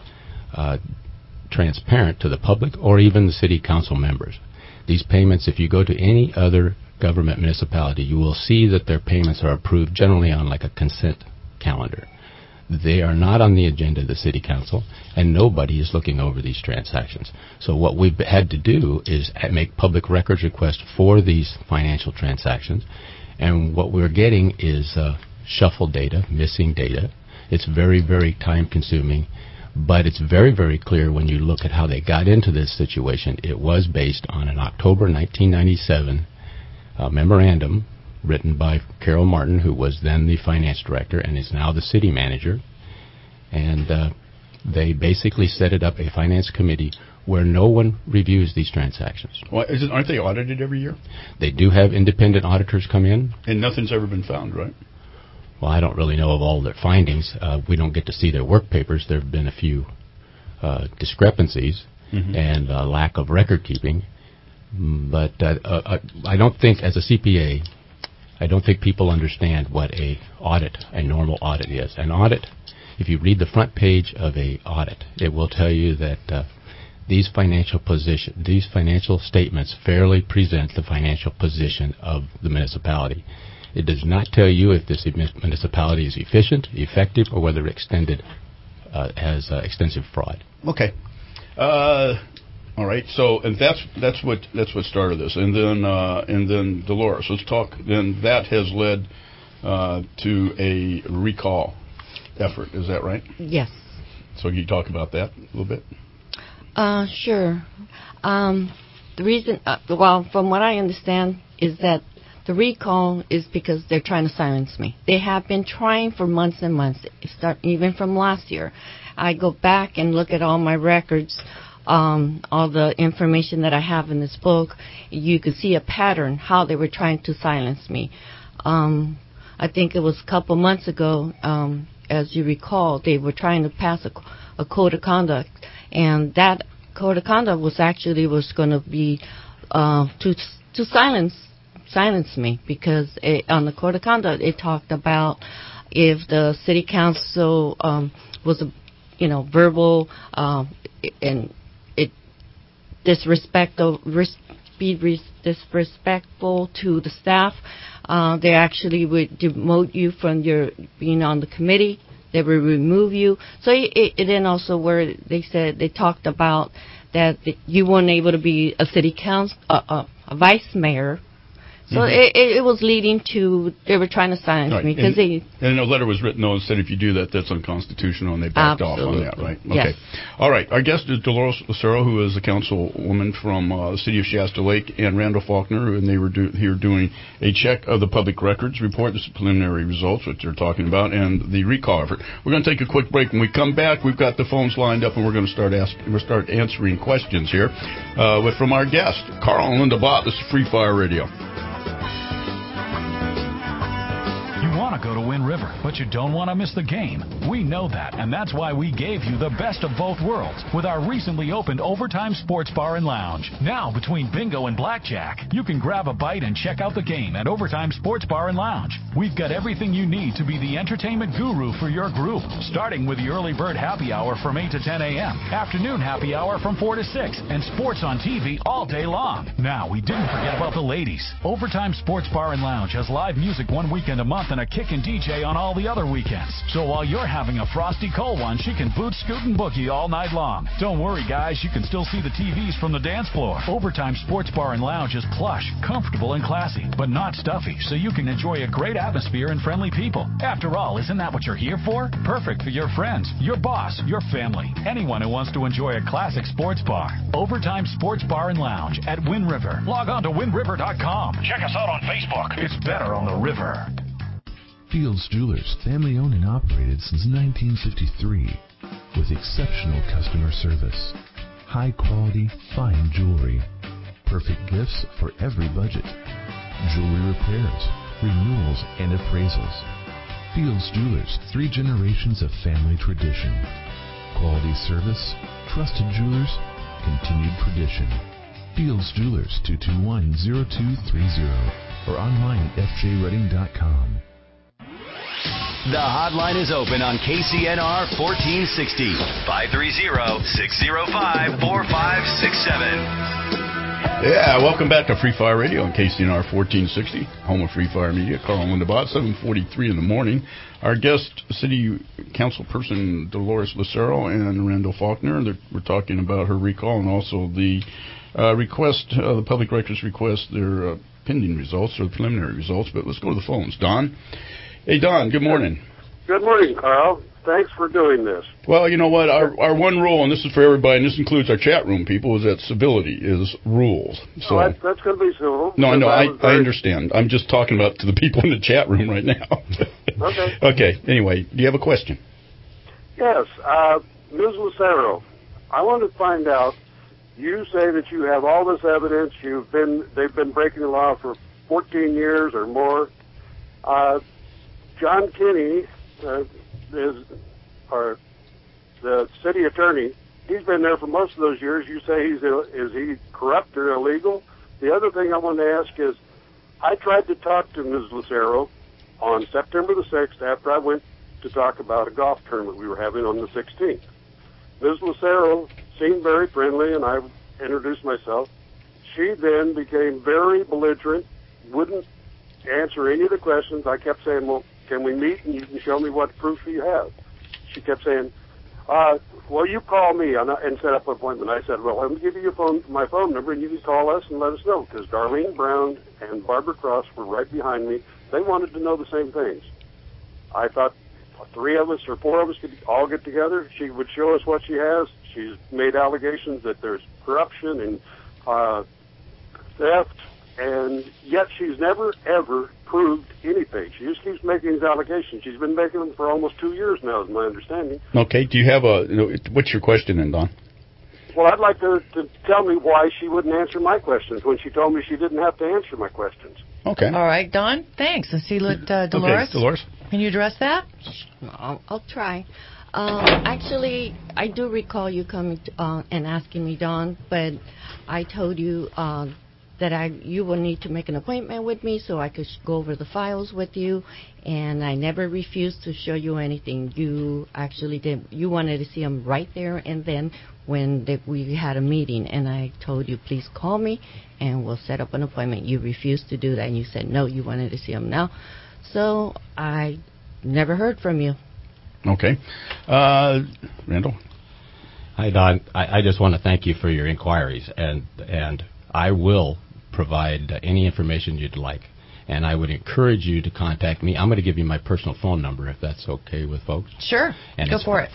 transparent to the public or even the city council members. These payments, if you go to any other government municipality, you will see that their payments are approved generally on like a consent calendar. They are not on the agenda of the city council, and nobody is looking over these transactions. So what we've had to do is make public records requests for these financial transactions, and what we're getting is shuffled data, missing data. It's very, very time-consuming, but it's very, very clear when you look at how they got into this situation. It was based on an October 1997 memorandum written by Carol Martin, who was then the finance director and is now the city manager. And they basically set it up a finance committee where no one reviews these transactions. Well, aren't they audited every year? They do have independent auditors come in. And nothing's ever been found, right? Well, I don't really know of all their findings. We don't get to see their work papers. There have been a few discrepancies and lack of record keeping. But I don't think, as a CPA, I don't think people understand what a normal audit is. An audit, if you read the front page of a audit, it will tell you that these financial statements fairly present the financial position of the municipality. It does not tell you if this municipality is efficient, effective, or whether it has extensive fraud. Okay. All right. So, and that's what started this, and then Dolores. Let's talk. Then that has led to a recall effort. Is that right? Yes. So, can you talk about that a little bit? Sure. The reason, from what I understand, is that the recall is because they're trying to silence me. They have been trying for months and months, even from last year. I go back and look at all my records all the information that I have in this book, you could see a pattern how they were trying to silence me. I think it was a couple months ago, as you recall, they were trying to pass a code of conduct, and that code of conduct was going to be to silence me, because on the code of conduct it talked about if the city council was verbal and it disrespectful to the staff, they actually would demote you from your being on the committee. They would remove you. So it then also where they talked about that you weren't able to be a city council, a vice mayor. So it was leading to, they were trying to silence me because and a letter was written, though, and said if you do that, that's unconstitutional, and they backed off on that, right? Okay. Yes. All right. Our guest is Dolores Lucero, who is a councilwoman from the city of Shasta Lake, and Randall Faulkner, and they were here doing a check of the public records report. This is preliminary results, which they're talking about, and the recall effort. We're going to take a quick break. When we come back, we've got the phones lined up, and we're going to start answering questions here from our guest, Carl and Linda Bott. This is Free Fire Radio. You want to go to Wind River, but you don't want to miss the game. We know that, and that's why we gave you the best of both worlds with our recently opened Overtime Sports Bar and Lounge. Now, between bingo and blackjack, you can grab a bite and check out the game at Overtime Sports Bar and Lounge. We've got everything you need to be the entertainment guru for your group, starting with the early bird happy hour from 8 to 10 a.m., afternoon happy hour from 4 to 6, and sports on TV all day long. Now, we didn't forget about the ladies. Overtime Sports Bar and Lounge has live music one weekend a month and a kickin' DJ on all the other weekends. So while you're having a frosty cold one, she can boot, scoot, and boogie all night long. Don't worry, guys, you can still see the TVs from the dance floor. Overtime Sports Bar and Lounge is plush, comfortable, and classy, but not stuffy, so you can enjoy a great atmosphere and friendly people. After all, isn't that what you're here for? Perfect for your friends, your boss, your family, anyone who wants to enjoy a classic sports bar. Overtime Sports Bar and Lounge at Wind River. Log on to windriver.com. Check us out on Facebook. It's better on the river. Fields Jewelers, family owned and operated since 1953, with exceptional customer service, high quality, fine jewelry, perfect gifts for every budget, jewelry repairs, renewals, and appraisals. Fields Jewelers, 3 generations of family tradition, quality service, trusted jewelers, continued tradition. Fields Jewelers, 221-0230, or online at fjredding.com. The hotline is open on KCNR 1460, 530-605-4567. Yeah, welcome back to Free Fire Radio on KCNR 1460, home of Free Fire Media. Carl and Linda Bott, 7:43 in the morning. Our guest, City Council Person Dolores Lucero and Randall Faulkner. We're talking about her recall and also the request, the public records request, their pending results or preliminary results. But let's go to the phones. Don? Hey, Don, good morning. Good morning, Carl. Thanks for doing this. Well, you know what? Our one rule, and this is for everybody, and this includes our chat room people, is that civility is rules. So that's going to be civil. No, I understand. I'm just talking about to the people in the chat room right now. Okay. Okay. Anyway, do you have a question? Yes. Ms. Lucero, I want to find out, you say that you have all this evidence. They've been breaking the law for 14 years or more. John Kinney is the city attorney. He's been there for most of those years. You say is he corrupt or illegal? The other thing I want to ask is, I tried to talk to Ms. Lucero on September the 6th after I went to talk about a golf tournament we were having on the 16th. Ms. Lucero seemed very friendly, and I introduced myself. She then became very belligerent, wouldn't answer any of the questions. I kept saying, well, can we meet and you can show me what proof you have? She kept saying, well, you call me and set up an appointment. I said, well, let me give you my phone number and you can call us and let us know, because Darlene Brown and Barbara Cross were right behind me. They wanted to know the same things. I thought 3 of us or 4 of us could all get together. She would show us what she has. She's made allegations that there's corruption and theft, and yet she's never, ever proved anything. She just keeps making these allegations. She's been making them for almost 2 years now, is my understanding. Okay. Do you have what's your question then, Don? Well, I'd like her to tell me why she wouldn't answer my questions when she told me she didn't have to answer my questions. Okay. All right, Don, thanks. Let's see, Dolores. Okay, Dolores. Can you address that? I'll try. Actually, I do recall you coming and asking me, Don, but I told you that you will need to make an appointment with me so I could go over the files with you, and I never refused to show you anything. You actually did. You wanted to see them right there and then when we had a meeting, and I told you, please call me and we'll set up an appointment. You refused to do that, and you said no, you wanted to see them now. So I never heard from you. Okay. Randall? Hi, Don. I just want to thank you for your inquiries, and I will provide any information you'd like. And I would encourage you to contact me. I'm going to give you my personal phone number, if that's okay with folks. Sure. And Go it's for it.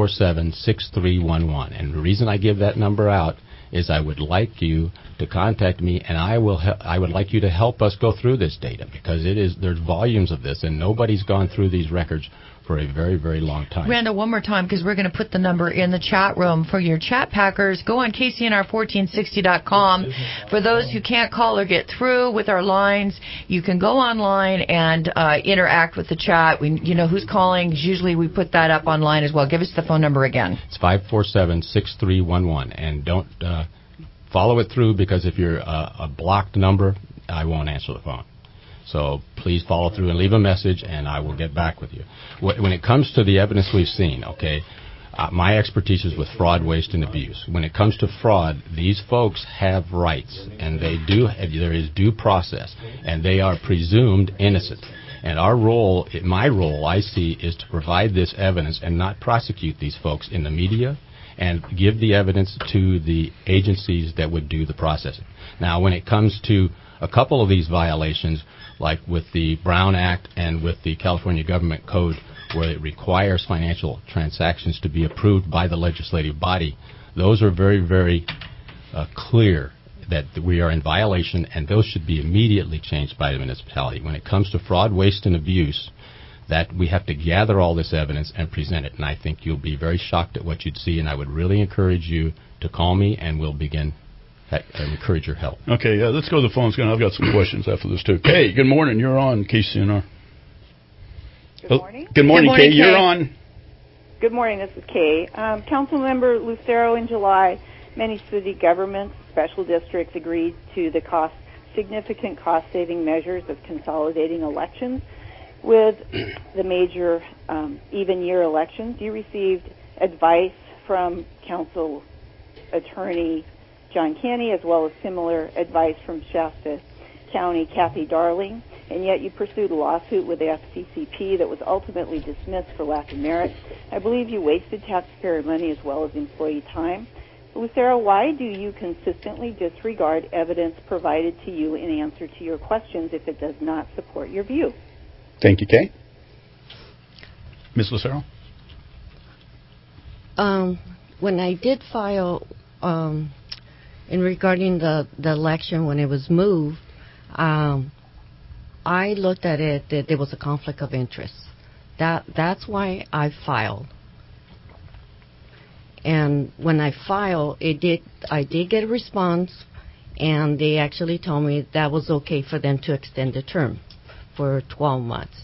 547-6311. And the reason I give that number out is I would like you to contact me, and I would like you to help us go through this data, because there's volumes of this, and nobody's gone through these records for a very, very long time. Randall, one more time, because we're going to put the number in the chat room for your chat packers. Go on KCNR1460.com. For those who can't call or get through with our lines, you can go online and interact with the chat. You know who's calling. Usually we put that up online as well. Give us the phone number again. It's 547-6311. And don't follow it through, because if you're a blocked number, I won't answer the phone. So please follow through and leave a message, and I will get back with you. When it comes to the evidence we've seen, my expertise is with fraud, waste, and abuse. When it comes to fraud, these folks have rights, and there is due process, and they are presumed innocent. And my role, I see, is to provide this evidence and not prosecute these folks in the media, and give the evidence to the agencies that would do the processing. Now, when it comes to a couple of these violations, like with the Brown Act and with the California Government Code, where it requires financial transactions to be approved by the legislative body, those are very, very clear that we are in violation, and those should be immediately changed by the municipality. When it comes to fraud, waste, and abuse, that we have to gather all this evidence and present it, and I think you'll be very shocked at what you'd see, and I would really encourage you to call me, and we'll begin. I encourage your help. Okay, let's go to the phones. I've got some questions after this, too. Kay, good morning. You're on KCNR. Good morning. Good morning, Kay. You're on. Good morning. This is Kay. Councilmember Lucero, in July, many city governments, special districts agreed to the significant cost-saving measures of consolidating elections with the major even-year elections. You received advice from Council Attorney John Canny, as well as similar advice from Shasta County Kathy Darling, and yet you pursued a lawsuit with the FCCP that was ultimately dismissed for lack of merit. I believe you wasted taxpayer money as well as employee time. Lucero, why do you consistently disregard evidence provided to you in answer to your questions if it does not support your view? Thank you, Kay. Ms. Lucero? When I did file in regarding the election when it was moved, I looked at it that there was a conflict of interest. That's why I filed. And when I filed, I did get a response, and they actually told me that was okay for them to extend the term for 12 months.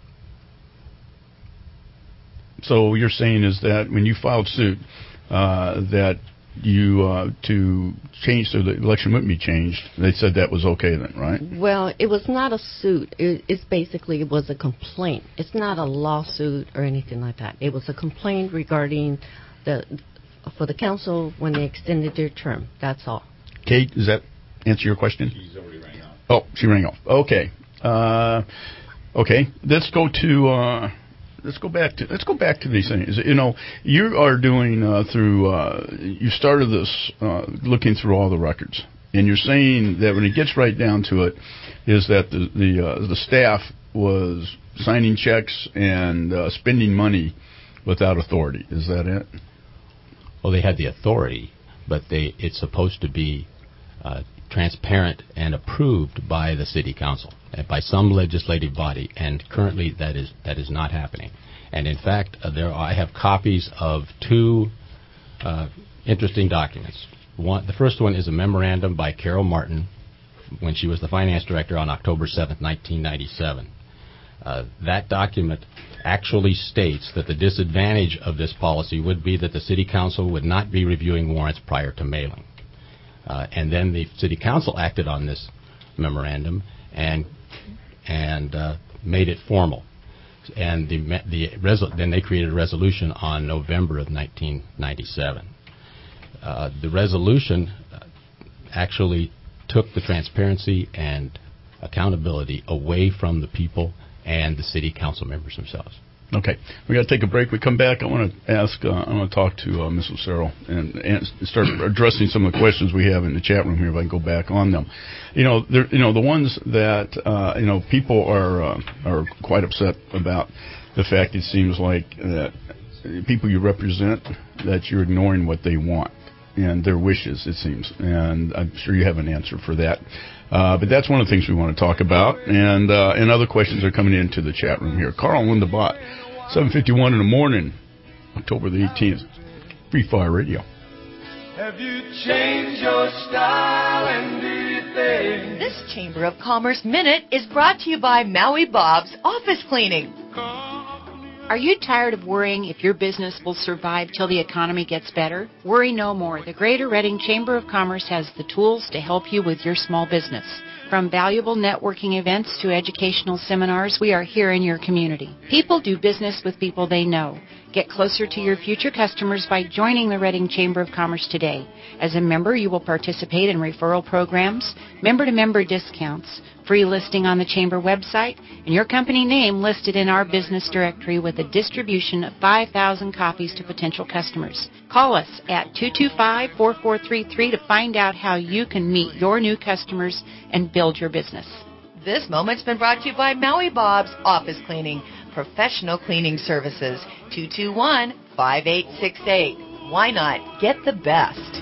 So what you're saying is that when you filed suit, that you to change so the election wouldn't be changed, they said that was okay then, right? Well, it was not a suit. It was a complaint. It's not a lawsuit or anything like that. It was a complaint regarding for the council when they extended their term. That's all. Kate, does that answer your question? She's already rang off. Oh, she rang off. Okay. Okay. Let's go back to these things. You know, you are doing you started this looking through all the records, and you're saying that when it gets right down to it, is that the staff was signing checks and spending money without authority. Is that it? Well, they had the authority, but it's supposed to be transparent and approved by the city council, by some legislative body, and currently that is not happening. And in fact, I have copies of two interesting documents. The first one is a memorandum by Carol Martin when she was the finance director on October 7th, 1997. That document actually states that the disadvantage of this policy would be that the City Council would not be reviewing warrants prior to mailing. And then the City Council acted on this memorandum and made it formal. And then they created a resolution on November of 1997. The resolution actually took the transparency and accountability away from the people and the city council members themselves. Okay, we got to take a break. We come back. I want to talk to Ms. Lucero and start addressing some of the questions we have in the chat room here. If I can go back on them, the ones that people are quite upset about the fact it seems like that people you represent, that you're ignoring what they want and their wishes, it seems, and I'm sure you have an answer for that. But that's one of the things we want to talk about, and other questions are coming into the chat room here. Carl and Linda Bott, 7:51 in the morning, October the 18th, Free Fire Radio. Have you changed your style and do you think? This Chamber of Commerce Minute is brought to you by Maui Bob's Office Cleaning. Are you tired of worrying if your business will survive till the economy gets better? Worry no more. The Greater Reading Chamber of Commerce has the tools to help you with your small business. From valuable networking events to educational seminars, we are here in your community. People do business with people they know. Get closer to your future customers by joining the Reading Chamber of Commerce today. As a member, you will participate in referral programs, member-to-member discounts, free listing on the Chamber website, and your company name listed in our business directory with a distribution of 5,000 copies to potential customers. Call us at 225-4433 to find out how you can meet your new customers and build your business. This moment's been brought to you by Maui Bob's Office Cleaning, professional cleaning services, 221-5868. Why not get the best?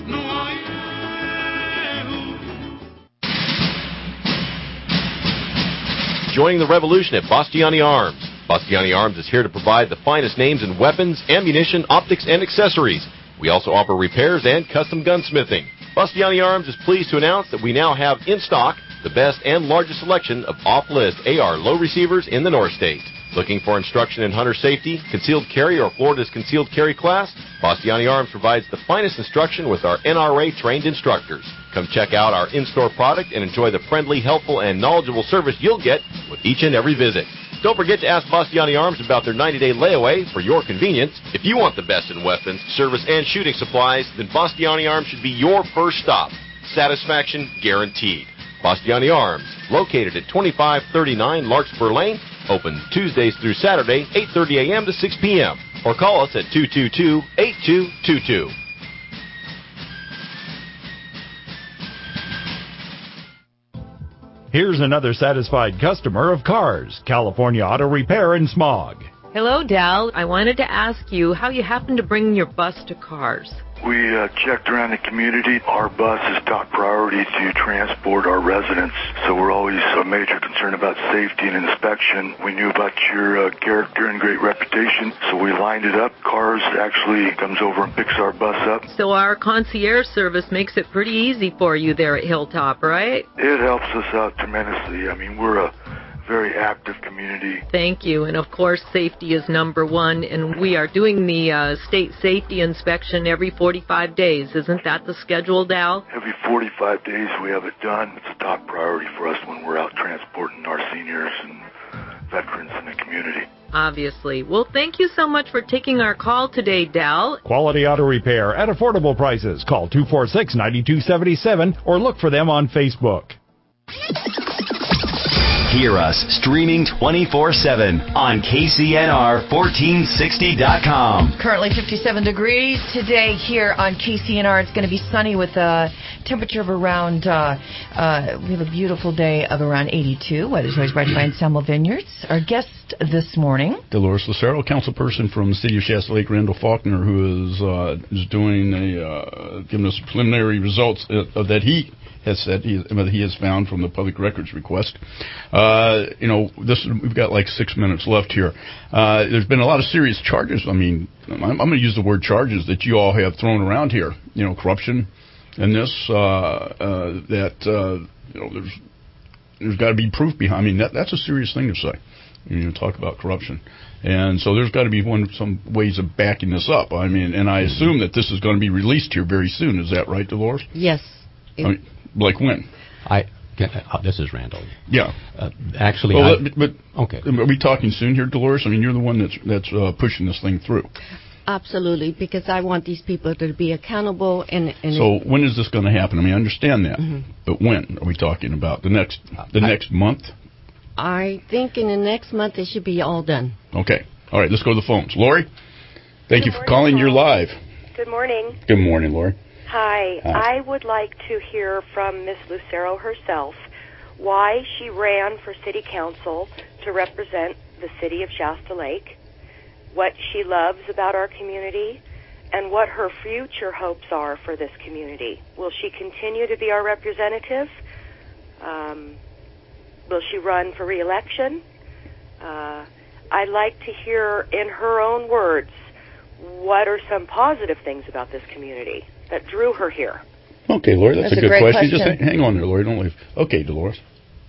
Joining the revolution at Bastiani Arms. Bastiani Arms is here to provide the finest names in weapons, ammunition, optics, and accessories. We also offer repairs and custom gunsmithing. Bastiani Arms is pleased to announce that we now have in stock the best and largest selection of off-list AR low receivers in the North State. Looking for instruction in hunter safety, concealed carry, or Florida's concealed carry class? Bastiani Arms provides the finest instruction with our NRA-trained instructors. Come check out our in-store product and enjoy the friendly, helpful, and knowledgeable service you'll get with each and every visit. Don't forget to ask Bastiani Arms about their 90-day layaway for your convenience. If you want the best in weapons, service, and shooting supplies, then Bastiani Arms should be your first stop. Satisfaction guaranteed. Bastiani Arms, located at 2539 Larkspur Lane, open Tuesdays through Saturday, 8:30 a.m. to 6 p.m. Or call us at 222-8222. Here's another satisfied customer of Cars, California Auto Repair in Smog. Hello, Dal. I wanted to ask you how you happened to bring your bus to Cars. We checked around the community. Our bus is top priority to transport our residents, so we're always a major concern about safety and inspection. We knew about your character and great reputation, so we lined it up. Cars actually comes over and picks our bus up. So our concierge service makes it pretty easy for you there at Hilltop, right? It helps us out tremendously. I mean, we're a very active community. Thank you. And of course, safety is number one. And we are doing the state safety inspection every 45 days. Isn't that the schedule, Dal? Every 45 days we have it done. It's a top priority for us when we're out transporting our seniors and veterans in the community. Obviously. Well, thank you so much for taking our call today, Dal. Quality auto repair at affordable prices. Call 246-9277 or look for them on Facebook. Hear us streaming 24/7 on KCNR1460.com. Currently 57 degrees today here on KCNR. It's going to be sunny with a temperature of around, we have a beautiful day of around 82. Weather's always right by Ensemble Vineyards. Our guest this morning, Dolores Lucero, councilperson from the city of Shasta Lake, Randall Faulkner, who is doing giving us preliminary results that he has said he has found from the public records request. We've got like 6 minutes left here. There's been a lot of serious charges. I mean, I'm going to use the word charges that you all have thrown around here corruption in this. There's got to be proof behind. I mean, that's a serious thing to say. Talk about corruption, and so there's got to be some ways of backing this up. I mean, and I assume that this is going to be released here very soon. Is that right, Dolores? Yes. Like when? This is Randall. Yeah. Actually, okay. Are we talking soon here, Dolores? I mean, you're the one that's pushing this thing through. Absolutely, because I want these people to be accountable. So when is this going to happen? I mean, I understand that, but when are we talking about? The next month? I think in the next month it should be all done. Okay. All right, let's go to the phones. Lori, thank you for calling. You're live. Good morning. Good morning, Lori. Hi. I would like to hear from Ms. Lucero herself why she ran for city council to represent the city of Shasta Lake, what she loves about our community, and what her future hopes are for this community. Will she continue to be our representative? Will she run for re-election? I'd like to hear in her own words what are some positive things about this community that drew her here. Okay, Lori, that's a good question. Just hang on there, Lori. Don't leave. Okay, Dolores.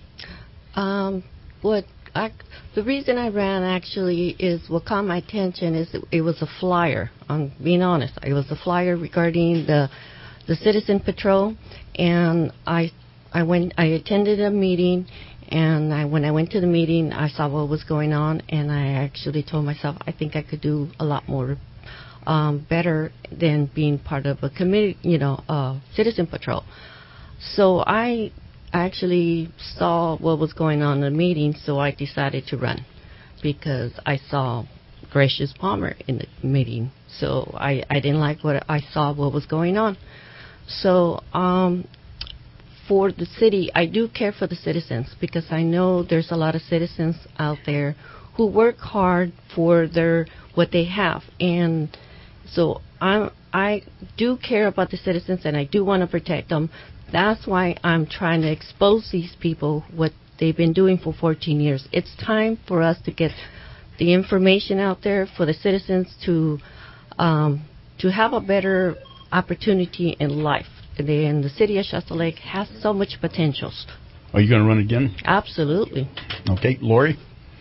The reason I ran actually is what caught my attention is it was a flyer. I'm being honest. It was a flyer regarding the Citizen Patrol, and I attended a meeting, and when I went to the meeting, I saw what was going on, and I actually told myself I think I could do a lot more better than being part of a committee, Citizen Patrol. So I actually saw what was going on in the meeting, so I decided to run because I saw Gracious Palmer in the meeting. So I didn't like what I saw, what was going on. So for the city, I do care for the citizens because I know there's a lot of citizens out there who work hard for what they have, and so I do care about the citizens and I do want to protect them. That's why I'm trying to expose these people, what they've been doing for 14 years. It's time for us to get the information out there for the citizens to have a better opportunity in life. And the city of Shasta Lake has so much potentials. Are you going to run again? Absolutely. Okay, Lori?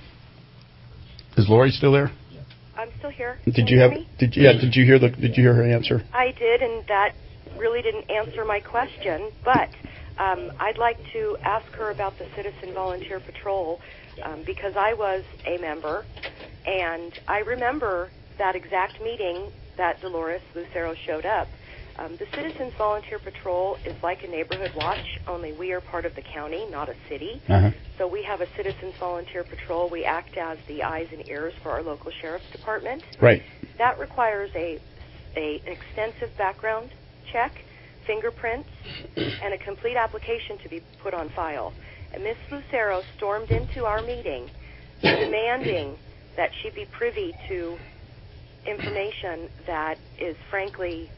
Is Lori still there? I'm still here. Did you hear her answer? I did, and that really didn't answer my question, but I'd like to ask her about the Citizen Volunteer Patrol because I was a member, and I remember that exact meeting that Dolores Lucero showed up. The Citizens Volunteer Patrol is like a neighborhood watch, only we are part of the county, not a city. So we have a Citizens Volunteer Patrol. We act as the eyes and ears for our local sheriff's department. Right. That requires an extensive background check, fingerprints, and a complete application to be put on file. And Ms. Lucero stormed into our meeting demanding that she be privy to information that is frankly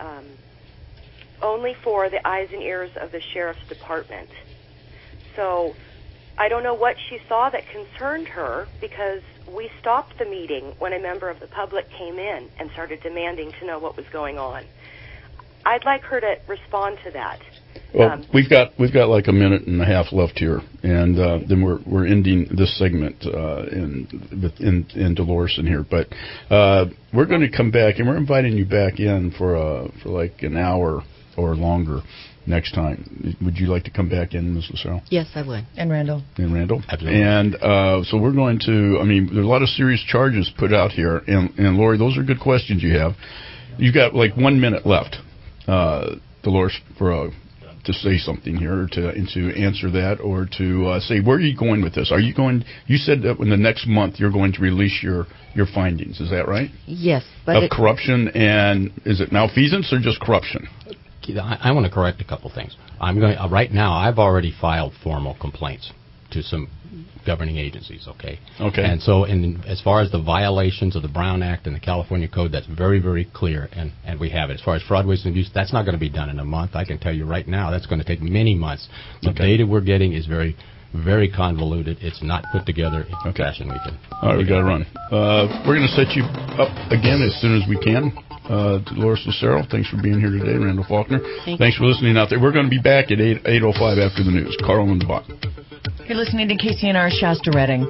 only for the eyes and ears of the sheriff's department. So I don't know what she saw that concerned her because we stopped the meeting when a member of the public came in and started demanding to know what was going on. I'd like her to respond to that. Well, we've got like a minute and a half left here, and then we're ending this segment in Dolores in here. But we're going to come back, and we're inviting you back in for like an hour or longer next time. Would you like to come back in, Ms. Lucero? Yes, I would. And Randall. Absolutely. And so we're going to. I mean, there's a lot of serious charges put out here, and Lori, those are good questions you have. You've got like 1 minute left, Dolores, to say something here, or to answer that, or to say where are you going with this? Are you going? You said that in the next month you're going to release your findings. Is that right? Yes, but of corruption, and is it malfeasance or just corruption? I want to correct a couple things. Right now. I've already filed formal complaints to some governing agencies. Okay. And so, as far as the violations of the Brown Act and the California Code, that's very, very clear, and we have it. As far as fraud, waste, and abuse, that's not going to be done in a month. I can tell you right now, that's going to take many months. The data we're getting is very, very convoluted. It's not put together in a fashion we can. All right, we got to run. We're going to set you up again as soon as we can. Dolores Lucero, thanks for being here today. Randall Faulkner, Thanks for listening out there. We're going to be back at 8:05 after the news. Carl and the Bot. You're listening to KCNR Shasta Redding.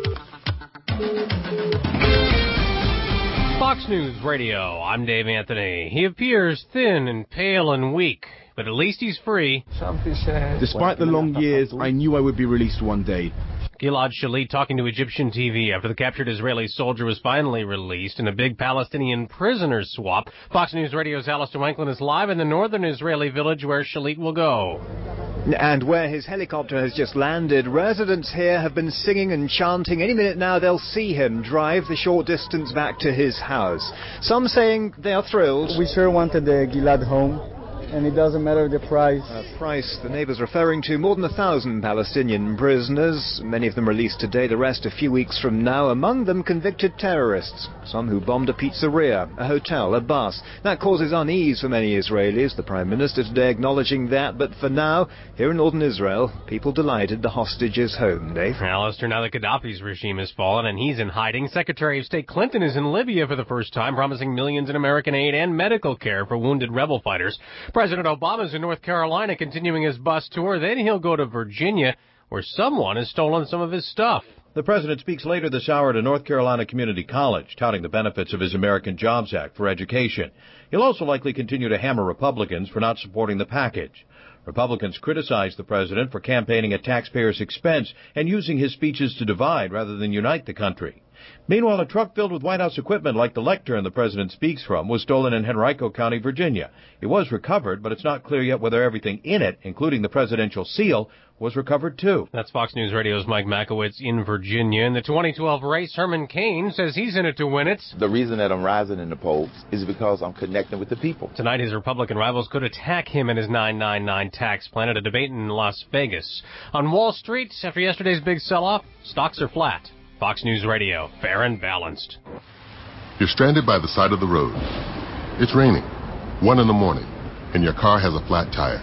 Fox News Radio, I'm Dave Anthony. He appears thin and pale and weak, but at least he's free. Despite the long years, I knew I would be released one day. Gilad Shalit talking to Egyptian TV after the captured Israeli soldier was finally released in a big Palestinian prisoner swap. Fox News Radio's Alistair Wanklin is live in the northern Israeli village where Shalit will go. And where his helicopter has just landed, residents here have been singing and chanting. Any minute now they'll see him drive the short distance back to his house. Some saying they are thrilled. We sure wanted Gilad home. And it doesn't matter the price. Price the neighbours referring to more than 1,000 Palestinian prisoners, many of them released today, the rest a few weeks from now, among them convicted terrorists, some who bombed a pizzeria, a hotel, a bus. That causes unease for many Israelis, the Prime Minister today acknowledging that, but for now, here in northern Israel, people delighted the hostage is home. Dave? Alistair, now that Gaddafi's regime has fallen and he's in hiding, Secretary of State Clinton is in Libya for the first time, promising millions in American aid and medical care for wounded rebel fighters. President Obama's in North Carolina continuing his bus tour. Then he'll go to Virginia, where someone has stolen some of his stuff. The president speaks later this hour to North Carolina Community College, touting the benefits of his American Jobs Act for education. He'll also likely continue to hammer Republicans for not supporting the package. Republicans criticized the president for campaigning at taxpayers' expense and using his speeches to divide rather than unite the country. Meanwhile, a truck filled with White House equipment like the lectern the president speaks from was stolen in Henrico County, Virginia. It was recovered, but it's not clear yet whether everything in it, including the presidential seal, was recovered too. That's Fox News Radio's Mike Makowitz in Virginia. In the 2012 race, Herman Cain says he's in it to win it. The reason that I'm rising in the polls is because I'm connecting with the people. Tonight, his Republican rivals could attack him and his 999 tax plan at a debate in Las Vegas. On Wall Street, after yesterday's big sell-off, stocks are flat. Fox News Radio, fair and balanced. You're stranded by the side of the road. It's raining, 1 a.m, and your car has a flat tire.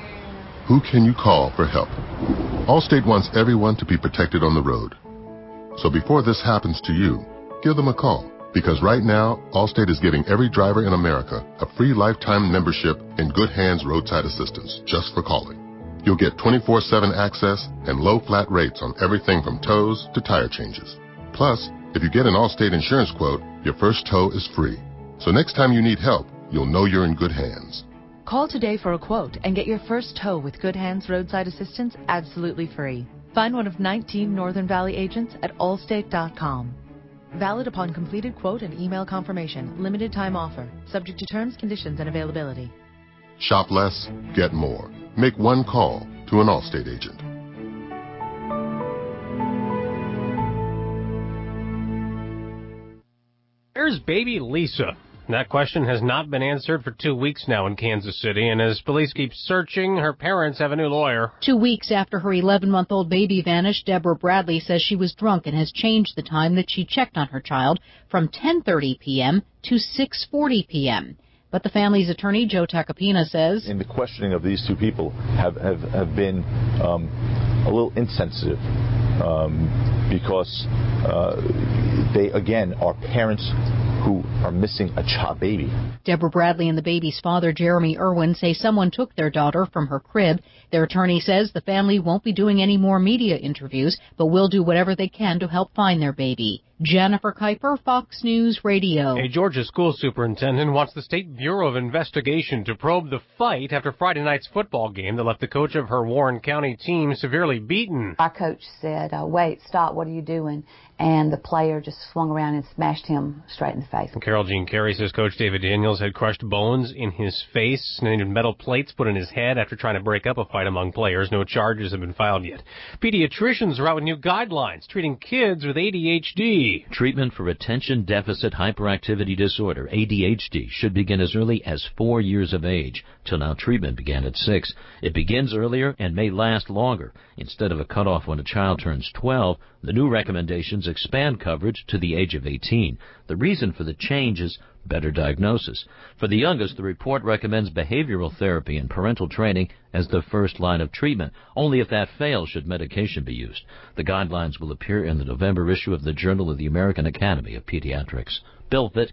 Who can you call for help? Allstate wants everyone to be protected on the road. So before this happens to you, give them a call. Because right now, Allstate is giving every driver in America a free lifetime membership in Good Hands Roadside Assistance just for calling. You'll get 24/7 access and low flat rates on everything from tows to tire changes. Plus, if you get an Allstate insurance quote, your first tow is free. So next time you need help, you'll know you're in good hands. Call today for a quote and get your first tow with Good Hands Roadside Assistance absolutely free. Find one of 19 Northern Valley agents at allstate.com. Valid upon completed quote and email confirmation. Limited time offer. Subject to terms, conditions, and availability. Shop less, get more. Make one call to an Allstate agent. Where's baby Lisa? That question has not been answered for 2 weeks now in Kansas City, and as police keep searching, her parents have a new lawyer. 2 weeks after her 11-month-old baby vanished, Deborah Bradley says she was drunk and has changed the time that she checked on her child from 10:30 p.m. to 6:40 p.m. But the family's attorney, Joe Tacopina, says, in the questioning of these two people have been a little insensitive because they, again, are parents who are missing a child baby. Deborah Bradley and the baby's father, Jeremy Irwin, say someone took their daughter from her crib. Their attorney says the family won't be doing any more media interviews, but will do whatever they can to help find their baby. Jennifer Kuiper, Fox News Radio. A Georgia school superintendent wants the State Bureau of Investigation to probe the fight after Friday night's football game that left the coach of her Warren County team severely beaten. Our coach said, wait, stop, what are you doing? And the player just swung around and smashed him straight in the face. Carol Jean Carey says Coach David Daniels had crushed bones in his face and needed metal plates put in his head after trying to break up a fight among players. No charges have been filed yet. Pediatricians are out with new guidelines treating kids with ADHD. Treatment for attention deficit hyperactivity disorder, ADHD, should begin as early as 4 years of age. Till now, treatment began at 6. It begins earlier and may last longer. Instead of a cutoff when a child turns 12, the new recommendations expand coverage to the age of 18. The reason for the change is better diagnosis. For the youngest, the report recommends behavioral therapy and parental training as the first line of treatment. Only if that fails should medication be used. The guidelines will appear in the November issue of the Journal of the American Academy of Pediatrics. Bill Vitka,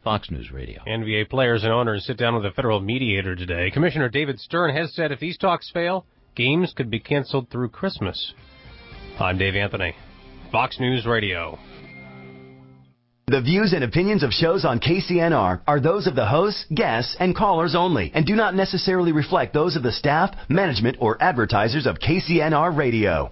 Fox News Radio. NBA players and owners sit down with a federal mediator today. Commissioner David Stern has said if these talks fail, games could be canceled through Christmas. I'm Dave Anthony, Fox News Radio. The views and opinions of shows on KCNR are those of the hosts, guests, and callers only, and do not necessarily reflect those of the staff, management, or advertisers of KCNR Radio.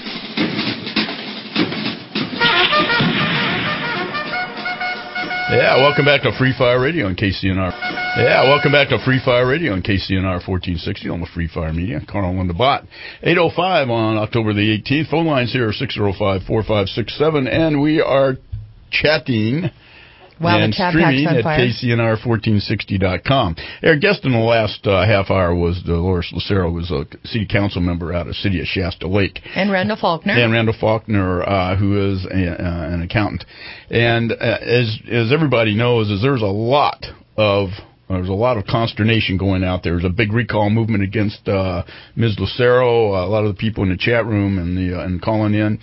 Yeah, welcome back to Free Fire Radio on KCNR. Welcome back to Free Fire Radio on KCNR 1460 on the Free Fire Media. Carl on the bot. 8:05 on October the 18th. Phone lines here are 605-4567, and we are chatting and streaming at KCNR1460.com. Our guest in the last half hour was Dolores Lucero, who's a city council member out of the city of Shasta Lake. And Randall Faulkner. Who is an accountant. And as everybody knows, there's a lot of consternation going out there. There's a big recall movement against Ms. Lucero. A lot of the people in the chat room and calling in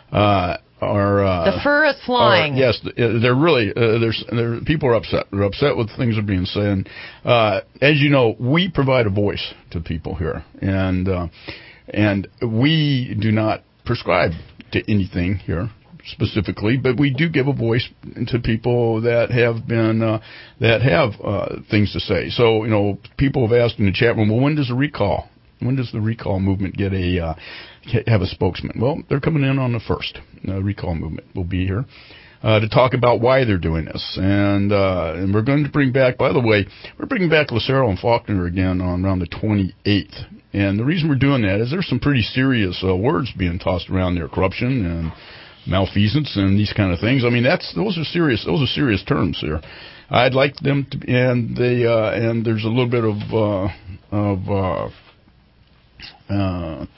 the fur is flying. Yes, they're really people are upset. They're upset with things that are being said. As you know, we provide a voice to people here, and we do not prescribe to anything here specifically, but we do give a voice to people that have been things to say. So, you know, people have asked in the chat room, well, when does the recall movement have a spokesman? Well, they're coming in on the 1st. The recall movement will be here to talk about why they're doing this. And we're going to bring back, by the way, we're bringing back Lucero and Faulkner again on around the 28th. And the reason we're doing that is there's some pretty serious words being tossed around there, corruption and malfeasance and these kind of things. I mean, those are serious terms here. I'd like them to, and there's a little bit of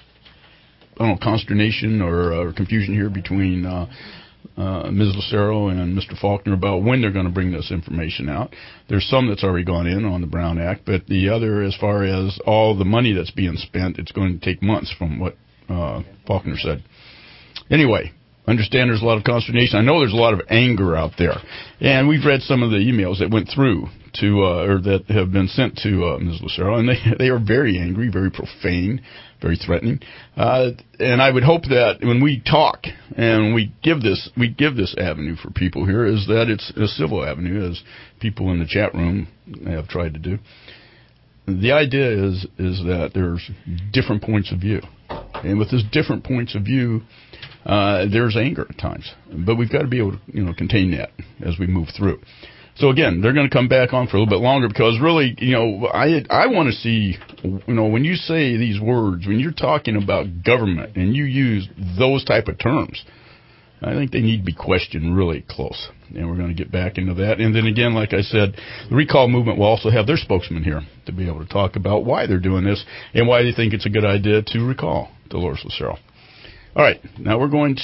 consternation or confusion here between Ms. Lucero and Mr. Faulkner about when they're going to bring this information out. There's some that's already gone in on the Brown Act, but the other, as far as all the money that's being spent, it's going to take months from what Faulkner said. Anyway, understand there's a lot of consternation. I know there's a lot of anger out there, and we've read some of the emails that went through or that have been sent to Ms. Lucero, and they are very angry, very profane, very threatening. And I would hope that when we talk and we give this avenue for people here, is that it's a civil avenue, as people in the chat room have tried to do. The idea is that there's different points of view, and with those different points of view, there's anger at times, but we've got to be able to contain that as we move through. So again, they're going to come back on for a little bit longer because really, I want to see, when you say these words, when you're talking about government and you use those type of terms, I think they need to be questioned really close. And we're going to get back into that. And then again, like I said, the recall movement will also have their spokesman here to be able to talk about why they're doing this and why they think it's a good idea to recall Dolores Lucero. All right, now we're going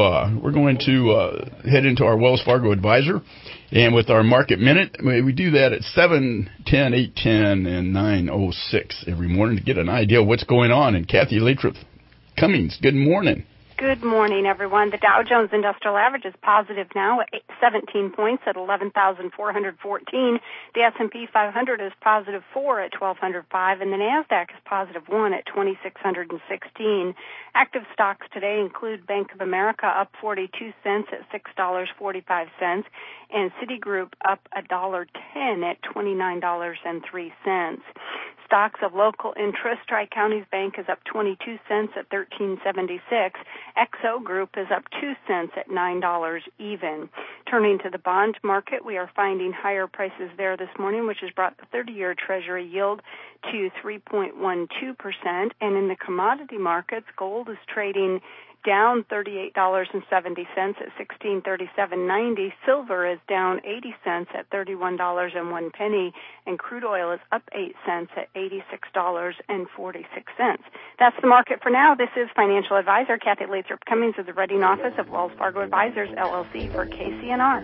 to head into our Wells Fargo Advisor, and with our Market Minute, we do that at 7:10, 8:10, and 9:06 every morning to get an idea of what's going on. And Kathy Lathrop Cummings, good morning. Good morning, everyone. The Dow Jones Industrial Average is positive now at 17 points at 11,414. The S&P 500 is positive 4 at 1,205, and the NASDAQ is positive 1 at 2,616. Active stocks today include Bank of America up 42 cents at $6.45, and Citigroup up $1.10 at $29.03. Stocks of local interest, Tri-Counties Bank is up 22 cents at $13.76. XO Group is up 2 cents at $9 even. Turning to the bond market, we are finding higher prices there this morning, which has brought the 30-year Treasury yield to 3.12%. And in the commodity markets, gold is trading down $38.70 at $16.37.90. Silver is down 80 cents at $31.01, and crude oil is up 8 cents at $86.46. That's the market for now. This is financial advisor Kathy Lathrop Cummings of the Reading office of Wells Fargo Advisors, LLC for KCNR.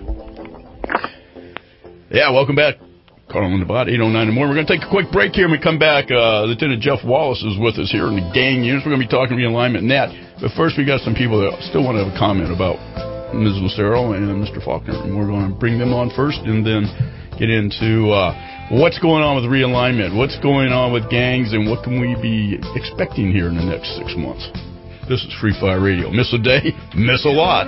Yeah, welcome back. Carl on the bot, 8:09 and more. We're going to take a quick break here. When we come back, Lieutenant Jeff Wallace is with us here in the gang units. We're going to be talking realignment and that. But first, we got some people that still want to have a comment about Ms. Lucero and Mr. Faulkner. And we're going to bring them on first and then get into what's going on with realignment, what's going on with gangs, and what can we be expecting here in the next 6 months. This is Free Fire Radio. Miss a day, miss a lot.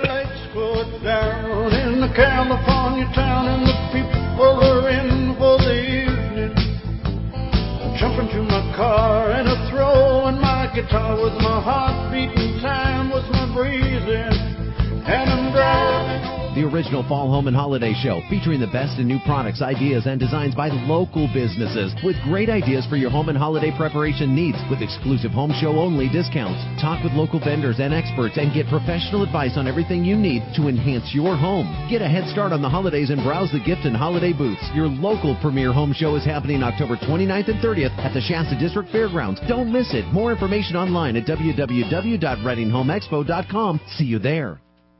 Down in the California town, and the people are in for the evening. I jump into my car and I throw in my guitar with my heart beating time with my breathing, and I'm driving. The original Fall Home and Holiday Show, featuring the best in new products, ideas, and designs by local businesses, with great ideas for your home and holiday preparation needs, with exclusive home show only discounts. Talk with local vendors and experts and get professional advice on everything you need to enhance your home. Get a head start on the holidays and browse the gift and holiday booths. Your local premier home show is happening October 29th and 30th at the Shasta District Fairgrounds. Don't miss it. More information online at www.readinghomeexpo.com. See you there.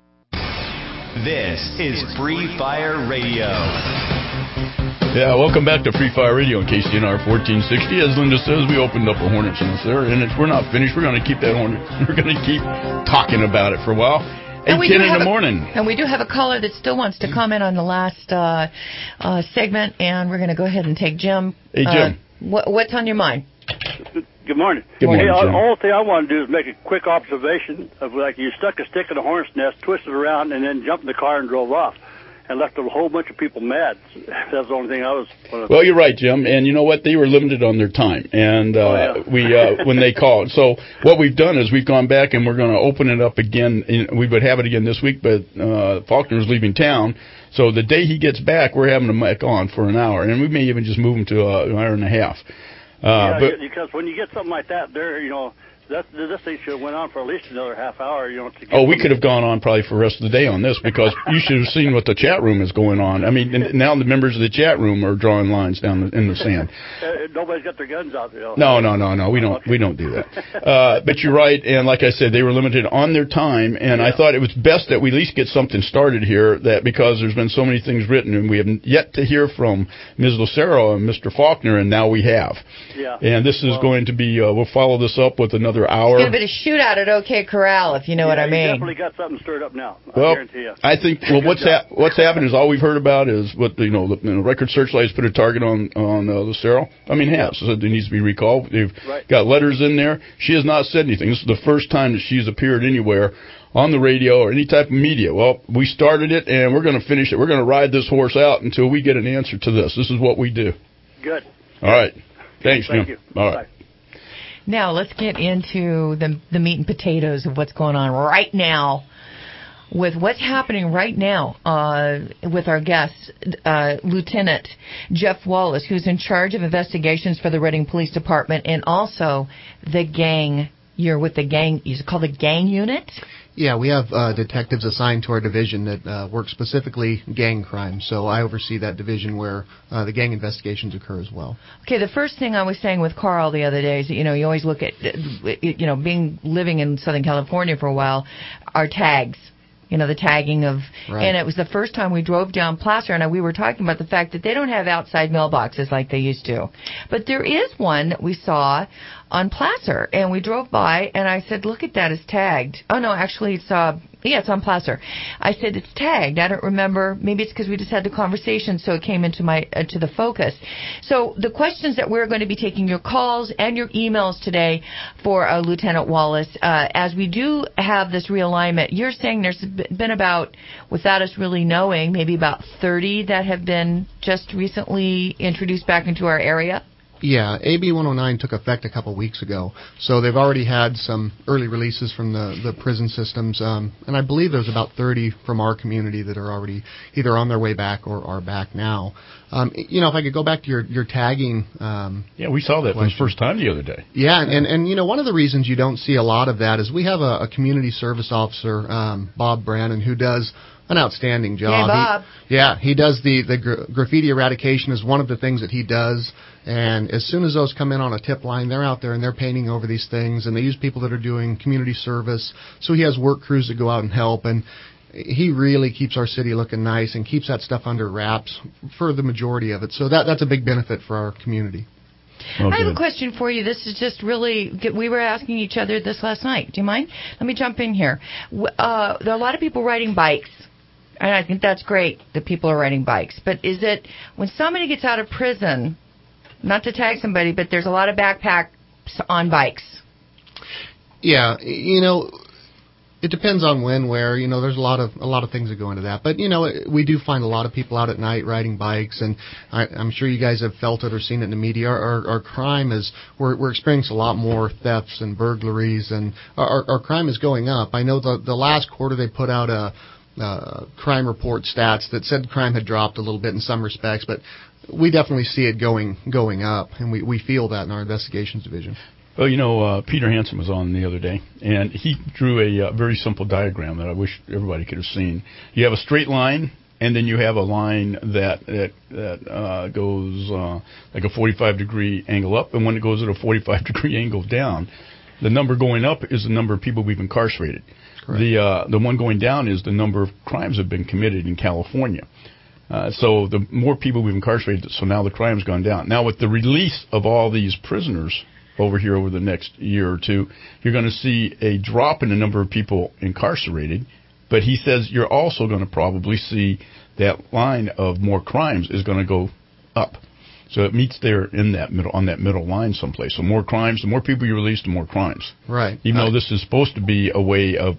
This is Free Fire Radio. Yeah, welcome back to Free Fire Radio on KCNR 1460. As Linda says, we opened up a hornet's nest there, and we're not finished. We're going to keep that hornet. We're going to keep talking about it for a while. 8:10 in the morning. And we do have a caller that still wants to comment on the last segment, and we're going to go ahead and take Jim. Hey, Jim. What's on your mind? Good morning. Good morning, Jim. Jim. All thing I want to do is make a quick observation of, like, you stuck a stick in a hornet's nest, twisted around, and then jumped in the car and drove off, and left a whole bunch of people mad. That's the only thing I was. Well, you're right, Jim. And you know what? They were limited on their time, and we when they called. So what we've done is we've gone back and we're going to open it up again. We would have it again this week, but Faulkner's leaving town. So the day he gets back, we're having him back on for an hour, and we may even just move him to an hour and a half. Because when you get something like that, this thing should have went on for at least another half hour. To get we could have gone on probably for the rest of the day on this, because you should have seen what the chat room is going on. I mean, now the members of the chat room are drawing lines down in the sand. Nobody's got their guns out there. No. We don't do that. But you're right, and like I said, they were limited on their time, and I thought it was best that we at least get something started here. That because there's been so many things written, and we have yet to hear from Ms. Lucero and Mr. Faulkner, and now we have. Yeah. And this is going to be. We'll follow this up with another hour. It's going to be a shootout at OK Corral, if you know what I mean. Definitely got something stirred up now. I guarantee you. I think what's happened is all we've heard about is what the Record Searchlight has put a target on Lucero. I mean, so it needs to be recalled. They've got letters in there. She has not said anything. This is the first time that she's appeared anywhere on the radio or any type of media. Well, we started it, and we're going to finish it. We're going to ride this horse out until we get an answer to this. This is what we do. Good. All right. Thanks, Jim. Thank you. All right. Bye. Now, let's get into the meat and potatoes of what's going on right now, with what's happening right now with our guest, Lieutenant Jeff Wallace, who's in charge of investigations for the Reading Police Department, and also the gang. You're with the gang. Is it called the gang unit? Yeah, we have detectives assigned to our division that work specifically gang crime. So I oversee that division where the gang investigations occur as well. Okay, the first thing I was saying with Carl the other day is, you always look at, living in Southern California for a while, our tags. The tagging of, and it was the first time we drove down Placer, and we were talking about the fact that they don't have outside mailboxes like they used to. But there is one that we saw on Placer, and we drove by, and I said, look at that, it's tagged. Oh, no, actually, it's on Placer. I said, it's tagged. I don't remember. Maybe it's because we just had the conversation, so it came into to the focus. So the questions that we're going to be taking your calls and your emails today for Lieutenant Wallace, as we do have this realignment, you're saying there's been about, without us really knowing, maybe about 30 that have been just recently introduced back into our area? Yeah, AB 109 took effect a couple weeks ago, so they've already had some early releases from the prison systems, and I believe there's about 30 from our community that are already either on their way back or are back now. If I could go back to your tagging. We saw that for the first time the other day. Yeah, and one of the reasons you don't see a lot of that is we have a community service officer, Bob Brannon, who does an outstanding job. Hey, Bob. He does the graffiti eradication is one of the things that he does. And as soon as those come in on a tip line, they're out there and they're painting over these things. And they use people that are doing community service. So he has work crews that go out and help. And he really keeps our city looking nice and keeps that stuff under wraps for the majority of it. So that's a big benefit for our community. Oh, I have a question for you. This is just really, we were asking each other this last night. Do you mind? Let me jump in here. There are a lot of people riding bikes, and I think that's great that people are riding bikes. But is it, when somebody gets out of prison, not to tag somebody, but there's a lot of backpacks on bikes? Yeah, it depends on when, where. There's a lot of things that go into that. But we do find a lot of people out at night riding bikes, and I'm sure you guys have felt it or seen it in the media. Our crime is we're experiencing a lot more thefts and burglaries, and our crime is going up. I know the last quarter they put out a crime report stats that said crime had dropped a little bit in some respects, but we definitely see it going up, and we feel that in our investigations division. Well, Peter Hansen was on the other day, and he drew a very simple diagram that I wish everybody could have seen. You have a straight line, and then you have a line that goes like a 45-degree angle up, and when it goes at a 45-degree angle down, the number going up is the number of people we've incarcerated. Correct. The one going down is the number of crimes that have been committed in California. So the more people we've incarcerated, so now the crime's gone down. Now with the release of all these prisoners over here over the next year or two, you're going to see a drop in the number of people incarcerated, but he says you're also going to probably see that line of more crimes is going to go up. So it meets there in that middle, on that middle line someplace. So more crimes, the more people you release, the more crimes. Right. Even though this is supposed to be a way of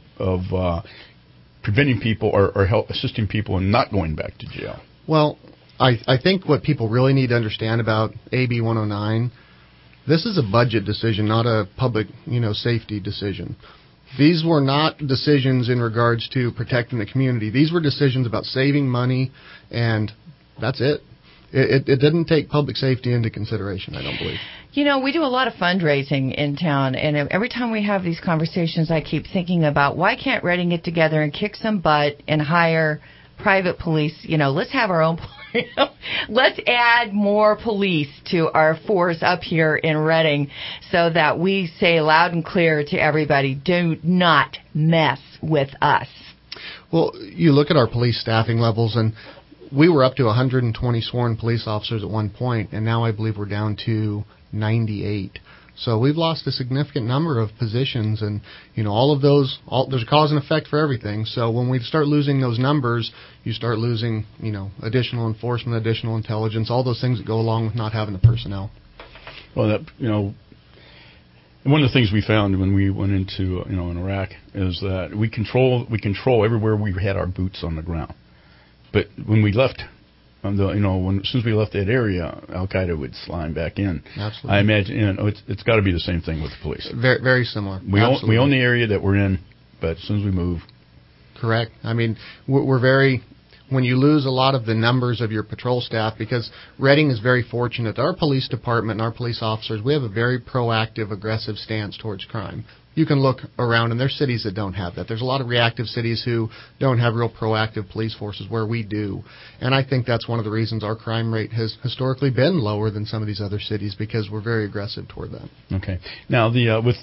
preventing people or assisting people in not going back to jail. Well, I think what people really need to understand about AB 109, this is a budget decision, not a public, safety decision. These were not decisions in regards to protecting the community. These were decisions about saving money, and that's it. It didn't take public safety into consideration, I don't believe. We do a lot of fundraising in town, and every time we have these conversations, I keep thinking about why can't Reading get together and kick some butt and hire private police? Let's have our own. Let's add more police to our force up here in Reading so that we say loud and clear to everybody, do not mess with us. Well, you look at our police staffing levels, and we were up to 120 sworn police officers at one point, and now I believe we're down to 98. So we've lost a significant number of positions, and all of those. There's a cause and effect for everything. So when we start losing those numbers, you start losing, additional enforcement, additional intelligence, all those things that go along with not having the personnel. Well, one of the things we found when we went into in Iraq is that we control everywhere we had our boots on the ground, but when we left. As soon as we left that area, Al Qaeda would slime back in. Absolutely. I imagine it's got to be the same thing with the police. Very, very similar. We own the area that we're in, but as soon as we move. Correct. I mean, we're very. When you lose a lot of the numbers of your patrol staff, because Reading is very fortunate. Our police department and our police officers, we have a very proactive, aggressive stance towards crime. You can look around, and there's cities that don't have that. There's a lot of reactive cities who don't have real proactive police forces where we do. And I think that's one of the reasons our crime rate has historically been lower than some of these other cities, because we're very aggressive toward that. Okay. Now, with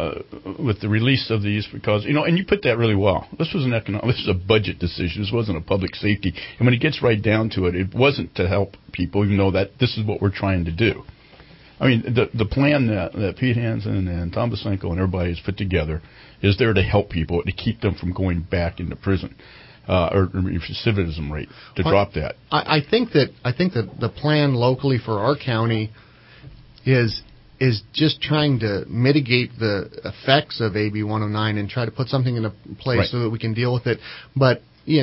the release of these, because, and you put that really well. This was this is a budget decision. This wasn't a public safety. And when it gets right down to it, it wasn't to help people, even though that this is what we're trying to do. I mean, the plan that Pete Hansen and Tom Basenko and everybody has put together is there to help people, to keep them from going back into prison, or recidivism rate, to drop that. I think that the plan locally for our county is just trying to mitigate the effects of AB 109 and try to put something into place so that we can deal with it. But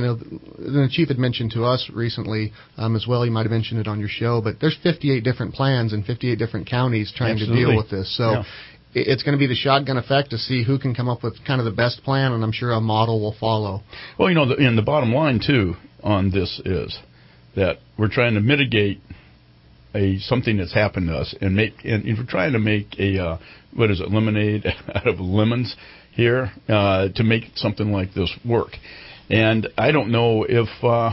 the chief had mentioned to us recently as well, you might have mentioned it on your show, but there's 58 different plans in 58 different counties trying to deal with this. So it's going to be the shotgun effect to see who can come up with kind of the best plan, and I'm sure a model will follow. Well, the bottom line, too, on this is that we're trying to mitigate something that's happened to us, and we're trying to make lemonade out of lemons here to make something like this work. And I don't know if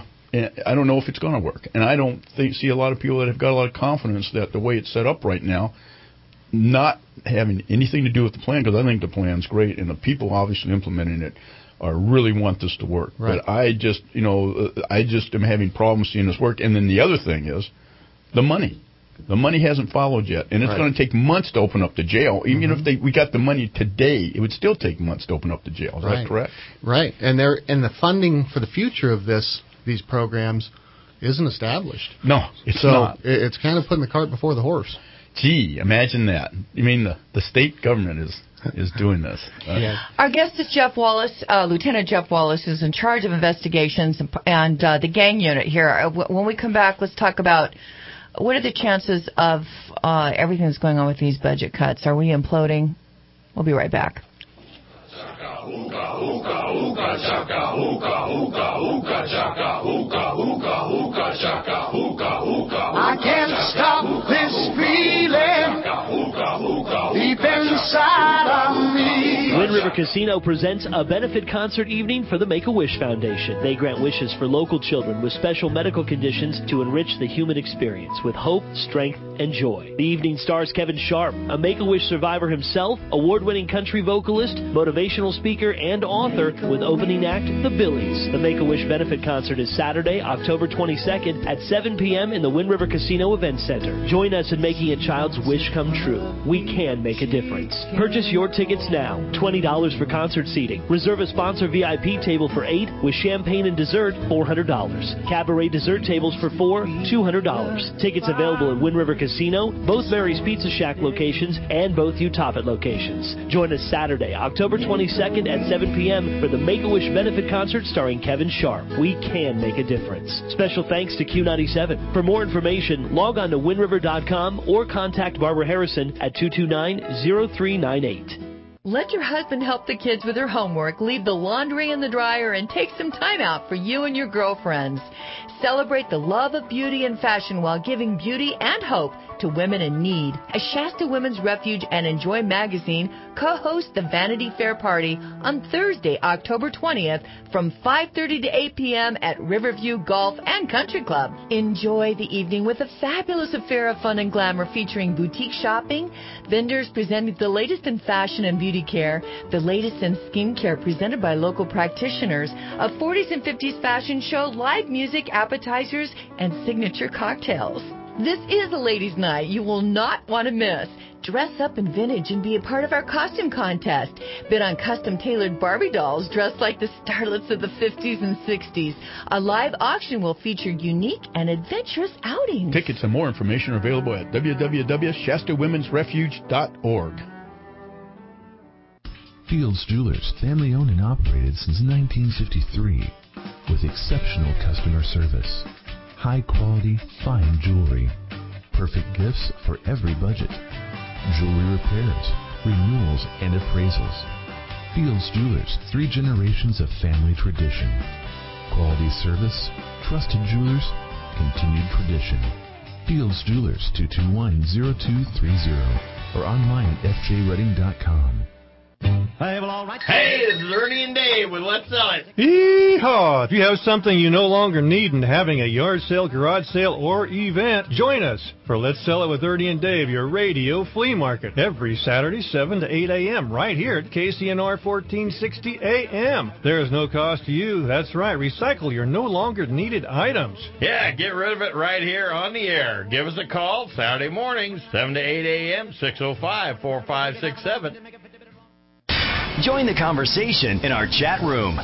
it's going to work. And I don't see a lot of people that have got a lot of confidence that the way it's set up right now, not having anything to do with the plan, because I think the plan's great, and the people obviously implementing it really want this to work. Right. But I just am having problems seeing this work. And then the other thing is the money. The money hasn't followed yet, and it's going to take months to open up the jail. Even if we got the money today, it would still take months to open up the jail. Is that correct? Right, and the funding for the future of these programs isn't established. No, it's not. It's kind of putting the cart before the horse. Gee, imagine that. You mean the state government is doing this? Our guest is Jeff Wallace, Lieutenant Jeff Wallace, who's in charge of investigations and the gang unit here. When we come back, let's talk about what are the chances of everything that's going on with these budget cuts. Are we imploding? We'll be right back. I can't stop this feeling deep inside of me. Wind River Casino presents a benefit concert evening for the Make-A-Wish Foundation. They grant wishes for local children with special medical conditions to enrich the human experience with hope, strength, and joy. The evening stars Kevin Sharp, a Make-A-Wish survivor himself, award-winning country vocalist, motivational speaker, and author, with opening act The Billies. The Make-A-Wish benefit concert is Saturday, October 22nd at 7 p.m. in the Wind River Casino Event Center. Join us in making a child's wish come true. We can make a difference. Purchase your tickets now. $20 for concert seating. Reserve a sponsor VIP table for 8 with champagne and dessert, $400. Cabaret dessert tables for 4, $200. Tickets available at Wind River Casino, both Mary's Pizza Shack locations, and both Utah locations. Join us Saturday, October 22nd at 7 p.m. for the Make-A-Wish benefit concert starring Kevin Sharp. We can make a difference. Special thanks to Q97. For more information, log on to windriver.com or contact Barbara Harrison at 229-0398. Let your husband help the kids with their homework, leave the laundry in the dryer, and take some time out for you and your girlfriends. Celebrate the love of beauty and fashion while giving beauty and hope to women in need. As Shasta Women's Refuge and Enjoy Magazine co-host the Vanity Fair Party on Thursday, October 20th from 5:30 to 8 p.m. at Riverview Golf and Country Club. Enjoy the evening with a fabulous affair of fun and glamour featuring boutique shopping, vendors presenting the latest in fashion and beauty care, the latest in skincare presented by local practitioners, a 40s and 50s fashion show, live music, appetizers, and signature cocktails. This is a ladies' night you will not want to miss. Dress up in vintage and be a part of our costume contest. Bid on custom-tailored Barbie dolls dressed like the starlets of the 50s and 60s. A live auction will feature unique and adventurous outings. Tickets and more information are available at www.shastawomensrefuge.org. Fields Jewelers, family owned and operated since 1953, with exceptional customer service. High quality, fine jewelry. Perfect gifts for every budget. Jewelry repairs, renewals, and appraisals. Fields Jewelers, 3 generations of family tradition. Quality service, trusted jewelers, continued tradition. Fields Jewelers, 221-0230, or online at fjredding.com. Hey, well, all right. Hey, this is Ernie and Dave with Let's Sell It. Yeehaw! If you have something you no longer need and having a yard sale, garage sale, or event, join us for Let's Sell It with Ernie and Dave, your radio flea market, every Saturday, 7 to 8 a.m., right here at KCNR 1460 a.m. There is no cost to you. That's right. Recycle your no longer needed items. Yeah, get rid of it right here on the air. Give us a call Saturday mornings, 7 to 8 a.m., 605-4567. Join the conversation in our chat room,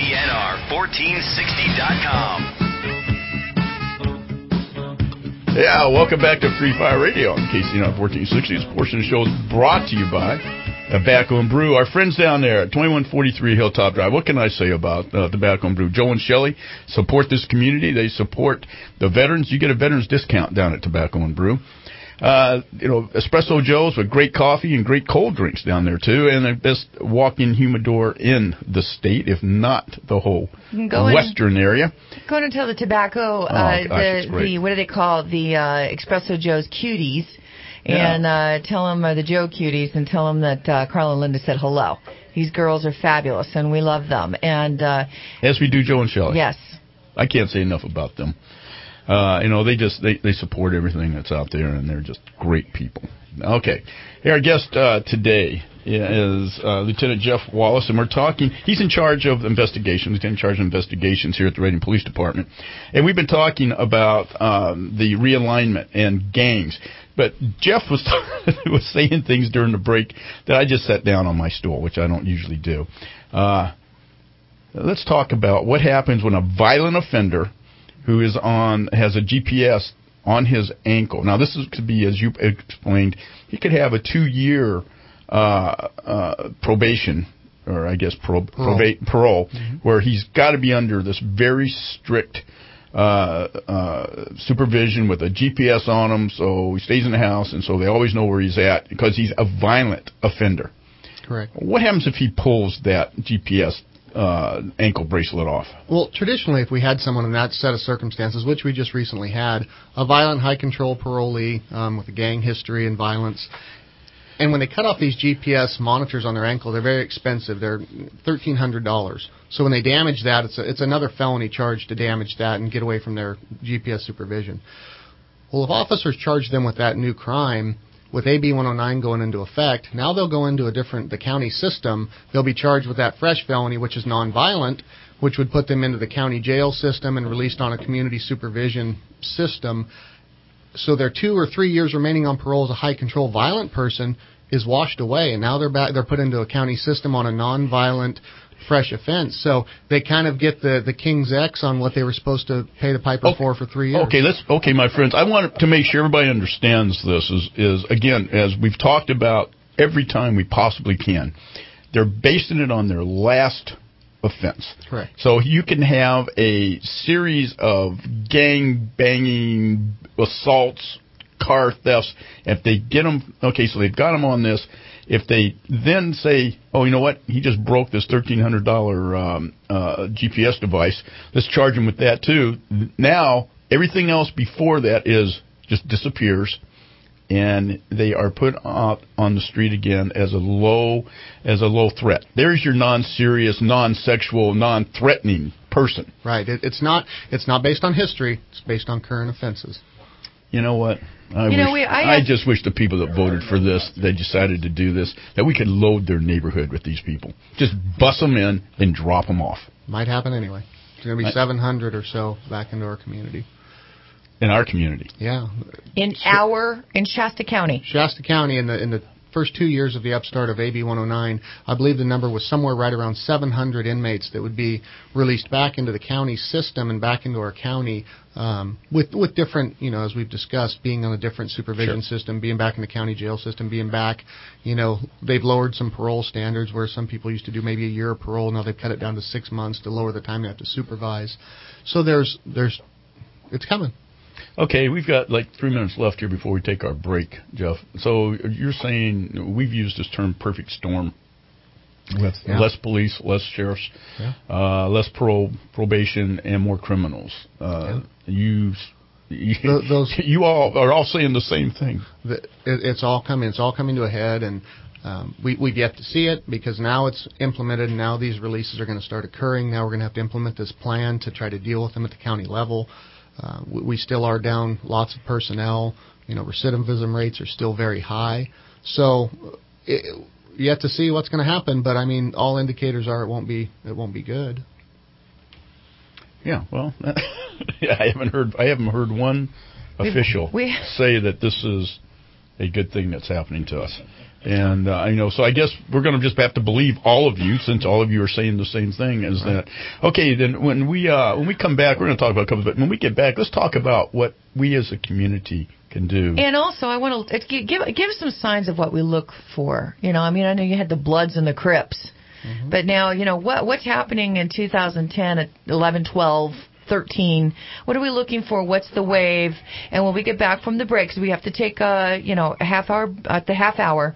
KCNR1460.com. Yeah, welcome back to Free Fire Radio on KCNR 1460. This portion of the show is brought to you by Tobacco and Brew. Our friends down there at 2143 Hilltop Drive. What can I say about Tobacco and Brew? Joe and Shelley support this community. They support the veterans. You get a veterans discount down at Tobacco and Brew. Espresso Joe's with great coffee and great cold drinks down there too, and the best walk-in humidor in the state, if not the whole western area. Go and tell the tobacco, the what do they call the Espresso Joe's cuties, and tell them the Joe cuties, and tell them that Carl and Linda said hello. These girls are fabulous, and we love them. And as we do Joe and Shelley. Yes, I can't say enough about them. They support everything that's out there, and they're just great people. Okay. Hey, our guest today is Lieutenant Jeff Wallace, and we're talking. He's in charge of investigations. Lieutenant in charge of investigations here at the Reading Police Department, and we've been talking about the realignment and gangs. But Jeff was saying things during the break that I just sat down on my stool, which I don't usually do. Let's talk about what happens when a violent offender who has a GPS on his ankle. Now, could be, as you explained, he could have a 2-year probation, or I guess parole, where he's got to be under this very strict supervision with a GPS on him, so he stays in the house, and so they always know where he's at because he's a violent offender. Correct. What happens if he pulls that GPS ankle bracelet off? Well, traditionally, if we had someone in that set of circumstances, which we just recently had, a violent, high-control parolee with a gang history and violence, and when they cut off these GPS monitors on their ankle, they're very expensive. They're $1,300. So when they damage that, it's another felony charge to damage that and get away from their GPS supervision. Well, if officers charge them with that new crime, with AB 109 going into effect, now they'll go into the county system. They'll be charged with that fresh felony, which is nonviolent, which would put them into the county jail system and released on a community supervision system. So their 2 or 3 years remaining on parole as a high-control violent person is washed away, and now they're put into a county system on a nonviolent fresh offense. So they kind of get the King's X on what they were supposed to pay the piper for 3 years. Okay, my friends, I want to make sure everybody understands this is again, as we've talked about every time we possibly can, they're basing it on their last offense. Correct. So you can have a series of gang banging assaults, car thefts. If they get them, so they've got them on this. If they then say, oh, you know what, he just broke this $1,300 GPS device, let's charge him with that too. Now, everything else before that just disappears, and they are put out on the street again as a low threat. There's your non-serious, non-sexual, non-threatening person. Right. It's not based on history. It's based on current offenses. You know what? I just wish the people that voted for this, they decided to do this, that we could load their neighborhood with these people. Just bust them in and drop them off. Might happen anyway. There's going to be 700 or so back into our community. In our community? Yeah. In Shasta County. Shasta County, in the first 2 years of the upstart of AB 109, I believe the number was somewhere right around 700 inmates that would be released back into the county system and back into our county with different, as we've discussed, being on a different supervision system, being back in the county jail system, being back, they've lowered some parole standards where some people used to do maybe a year of parole. Now they've cut it down to 6 months to lower the time they have to supervise. So it's coming. Okay, we've got like 3 minutes left here before we take our break, Jeff. So you're saying we've used this term perfect storm with less police, less sheriffs, less probation, and more criminals. You all are all saying the same thing. It's all coming. It's all coming to a head, and we've yet to see it because now it's implemented, and now these releases are going to start occurring. Now we're going to have to implement this plan to try to deal with them at the county level. We still are down lots of personnel. Recidivism rates are still very high. So yet to see what's going to happen. But I mean, all indicators are it won't be good. Yeah. Well, I haven't heard one official say that this is a good thing that's happening to us. And, so I guess we're going to just have to believe all of you, since all of you are saying the same thing, is that, okay, then when we come back, we're going to talk about a couple, but when we get back, let's talk about what we as a community can do. And also, I want to give some signs of what we look for. I know you had the Bloods and the Crips, but now, what's happening in 2010 at 11, 12, 13. What are we looking for? What's the wave? And when we get back from the breaks, we have to take a half hour at the half hour.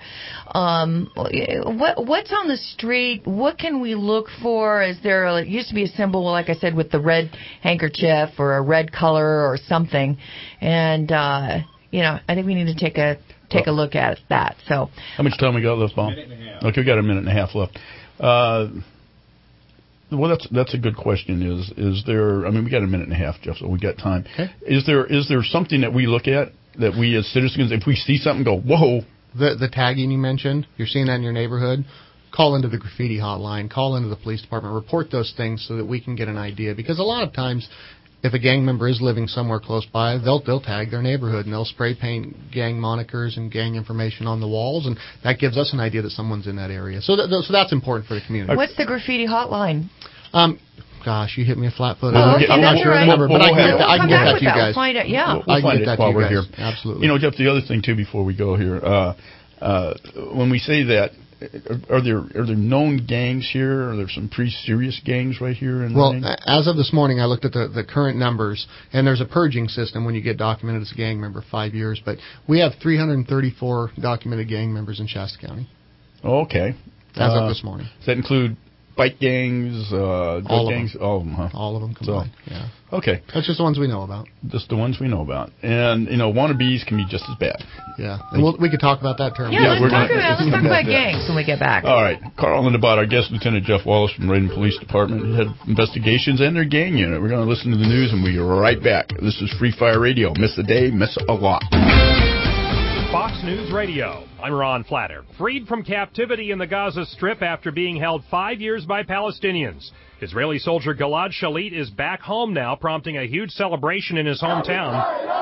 What's on the street? What can we look for? Is there it used to be a symbol, like I said, with the red handkerchief or a red color or something? And I think we need to take a look at that. So how much time we got left, Bob? Minute and a half. Okay, we got a minute and a half left. Well, that's a good question. Is there? I mean, we got a minute and a half, Jeff, so we got time. Okay. Is there something that we look at that we as citizens, if we see something, go, whoa? The tagging you mentioned, you're seeing that in your neighborhood. Call into the graffiti hotline. Call into the police department. Report those things so that we can get an idea. Because a lot of times, if a gang member is living somewhere close by, they'll tag their neighborhood and they'll spray paint gang monikers and gang information on the walls, and that gives us an idea that someone's in that area. So that's important for the community. What's the graffiti hotline? Gosh, you hit me a flat-footed. Okay, I'm not sure the number, but I can get that to you guys. We'll find it, yeah. We'll find it while we're here. Absolutely. You know, Jeff, the other thing, too, before we go here, when we say that, are there known gangs here? Are there some pretty serious gangs right here? As of this morning, I looked at the current numbers, and there's a purging system when you get documented as a gang member, 5 years. But we have 334 documented gang members in Shasta County. Okay. As of this morning. Does that include bike gangs, drug gangs? All of them, huh? All of them combined, yeah. Okay. That's just the ones we know about. Just the ones we know about. And, wannabes can be just as bad. Yeah. And we could talk about that term. Yeah, let's talk about gangs when we get back. All right. Carl Lindebaugh, our guest, Lieutenant Jeff Wallace from Reading Police Department, head of investigations and their gang unit. We're going to listen to the news, and we'll be right back. This is Free Fire Radio. Miss a day, miss a lot. Fox News Radio. I'm Ron Flatter. Freed from captivity in the Gaza Strip after being held 5 years by Palestinians. Israeli soldier Gilad Shalit is back home now, prompting a huge celebration in his hometown.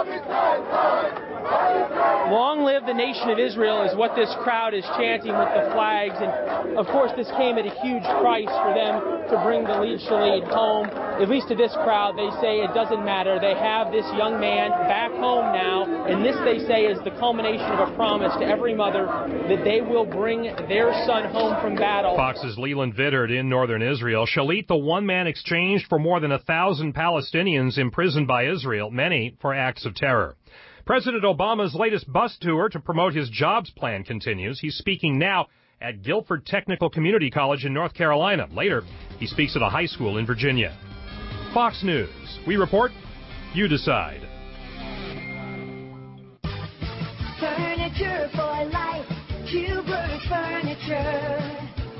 Long live the nation of Israel is what this crowd is chanting with the flags. And, of course, this came at a huge price for them to bring Gilad Shalit home. At least to this crowd, they say it doesn't matter. They have this young man back home now. And this, they say, is the culmination of a promise to every mother that they will bring their son home from battle. Fox's Leland Vittert in northern Israel. Shalit, the one man exchanged for more than 1,000 Palestinians imprisoned by Israel, many for acts of terror. President Obama's latest bus tour to promote his jobs plan continues. He's speaking now at Guilford Technical Community College in North Carolina. Later, he speaks at a high school in Virginia. Fox News. We report, you decide. Furniture for life, Kubler's Furniture.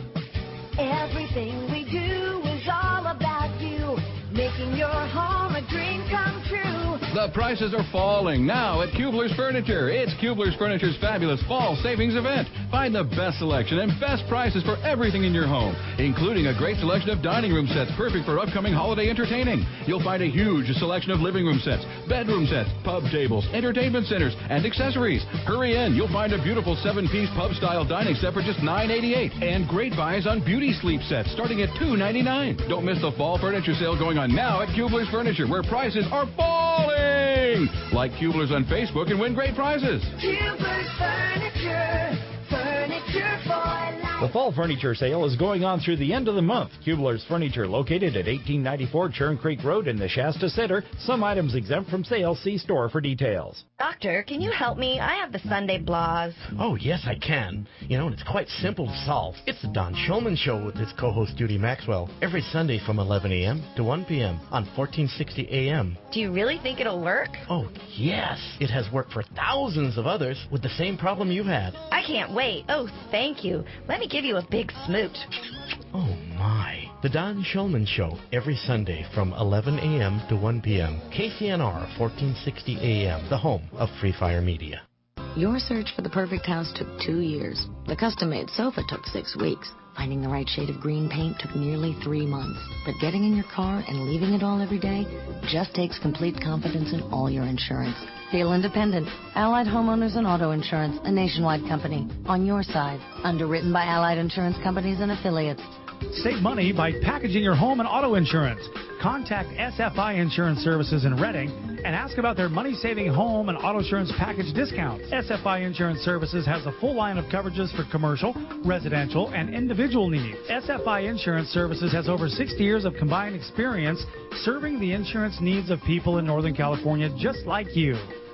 Everything we do is all about you, making your home a dream come true. The prices are falling now at Kubler's Furniture. It's Kubler's Furniture's fabulous fall savings event. Find the best selection and best prices for everything in your home, including a great selection of dining room sets perfect for upcoming holiday entertaining. You'll find a huge selection of living room sets, bedroom sets, pub tables, entertainment centers, and accessories. Hurry in. You'll find a beautiful 7-piece pub-style dining set for just $9.88, and great buys on beauty sleep sets starting at $2.99. Don't miss the fall furniture sale going on now at Kubler's Furniture, where prices are falling. Like Kubler's on Facebook and win great prizes. Kubler's Furniture, furniture for life. The fall furniture sale is going on through the end of the month. Kubler's Furniture, located at 1894 Churn Creek Road in the Shasta Center. Some items exempt from sale. See store for details. Doctor, can you help me? I have the Sunday blahs. Oh, yes, I can. And it's quite simple to solve. It's the Don Shulman Show with its co-host Judy Maxwell, every Sunday from 11 a.m. to 1 p.m. on 1460 a.m. Do you really think it'll work? Oh, yes. It has worked for thousands of others with the same problem you had. I can't wait. Oh, thank you. Let me give you a big smooch. Oh, my. The Don Shulman Show, every Sunday from 11 a.m. to 1 p.m. KCNR 1460 a.m., the home of Free Fire Media. Your search for the perfect house took 2 years. The custom-made sofa took 6 weeks. Finding the right shade of green paint took nearly 3 months. But getting in your car and leaving it all every day just takes complete confidence in all your insurance. Feel independent. Allied Homeowners and Auto Insurance, a nationwide company. On your side. Underwritten by Allied Insurance Companies and Affiliates. Save money by packaging your home and auto insurance. Contact SFI Insurance Services in Reading and ask about their money-saving home and auto insurance package discounts. SFI Insurance Services has a full line of coverages for commercial, residential, and individual needs. SFI Insurance Services has over 60 years of combined experience serving the insurance needs of people in Northern California just like you.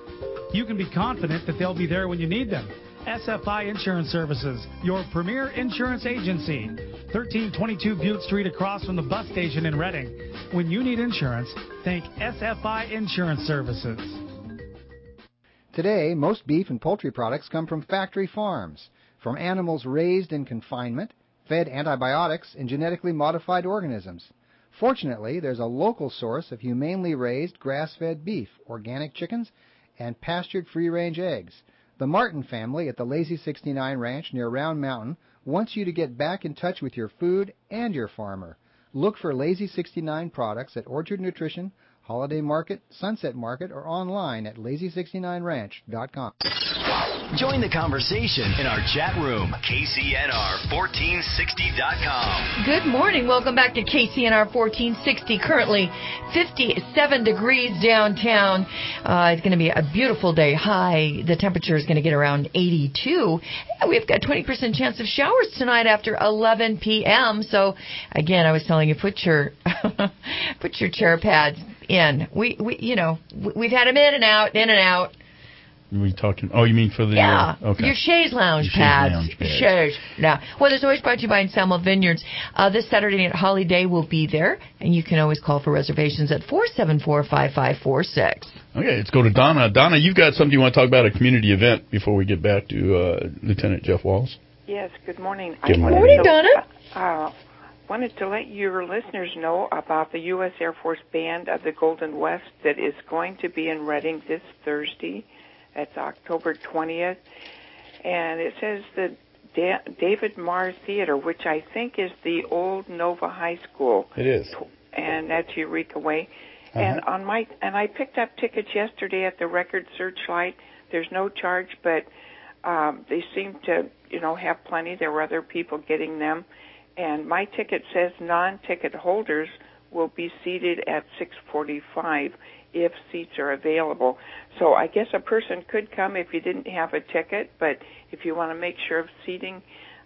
You can be confident that they'll be there when you need them. SFI Insurance Services, your premier insurance agency. 1322 Butte Street across from the bus station in Reading. When you need insurance, think SFI Insurance Services. Today, most beef and poultry products come from factory farms. From animals raised in confinement, fed antibiotics and genetically modified organisms. Fortunately, there's a local source of humanely raised grass-fed beef, organic chickens, and pastured free-range eggs. The Martin family at the Lazy 69 Ranch near Round Mountain wants you to get back in touch with your food and your farmer. Look for Lazy 69 products at Orchard Nutrition, Holiday Market, Sunset Market, or online at lazy69ranch.com. Join the conversation in our chat room, KCNR1460.com. Good morning. Welcome back to KCNR 1460. Currently 57 degrees downtown. It's going to be a beautiful day. High. The temperature is going to get around 82. We've got 20% chance of showers tonight after 11 p.m. So, again, I was telling you, put your chair pads in. We've had them in and out. Are we talking? Oh, you mean for the... Your chaise lounge pads. Chaise. Now, Weather's always brought to you by Ensemble Vineyards. This Saturday at Holiday will be there, and you can always call for reservations at 474-5546. Okay, let's go to Donna. Donna, you've got something you want to talk about, a community event, before we get back to Lieutenant Jeff Wallace. Yes, good morning. Good morning. Good morning, Donna. Wanted to let your listeners know about the U.S. Air Force Band of the Golden West that is going to be in Reading this Thursday. That's October 20th. And it says the David Marr Theater, which I think is the old Nova High School. It is. And that's Eureka Way. And I picked up tickets yesterday at the Record Searchlight. There's no charge, but they seem to, have plenty. There were other people getting them. And my ticket says non-ticket holders will be seated at 645 if seats are available. So I guess a person could come if you didn't have a ticket, but if you want to make sure of seating,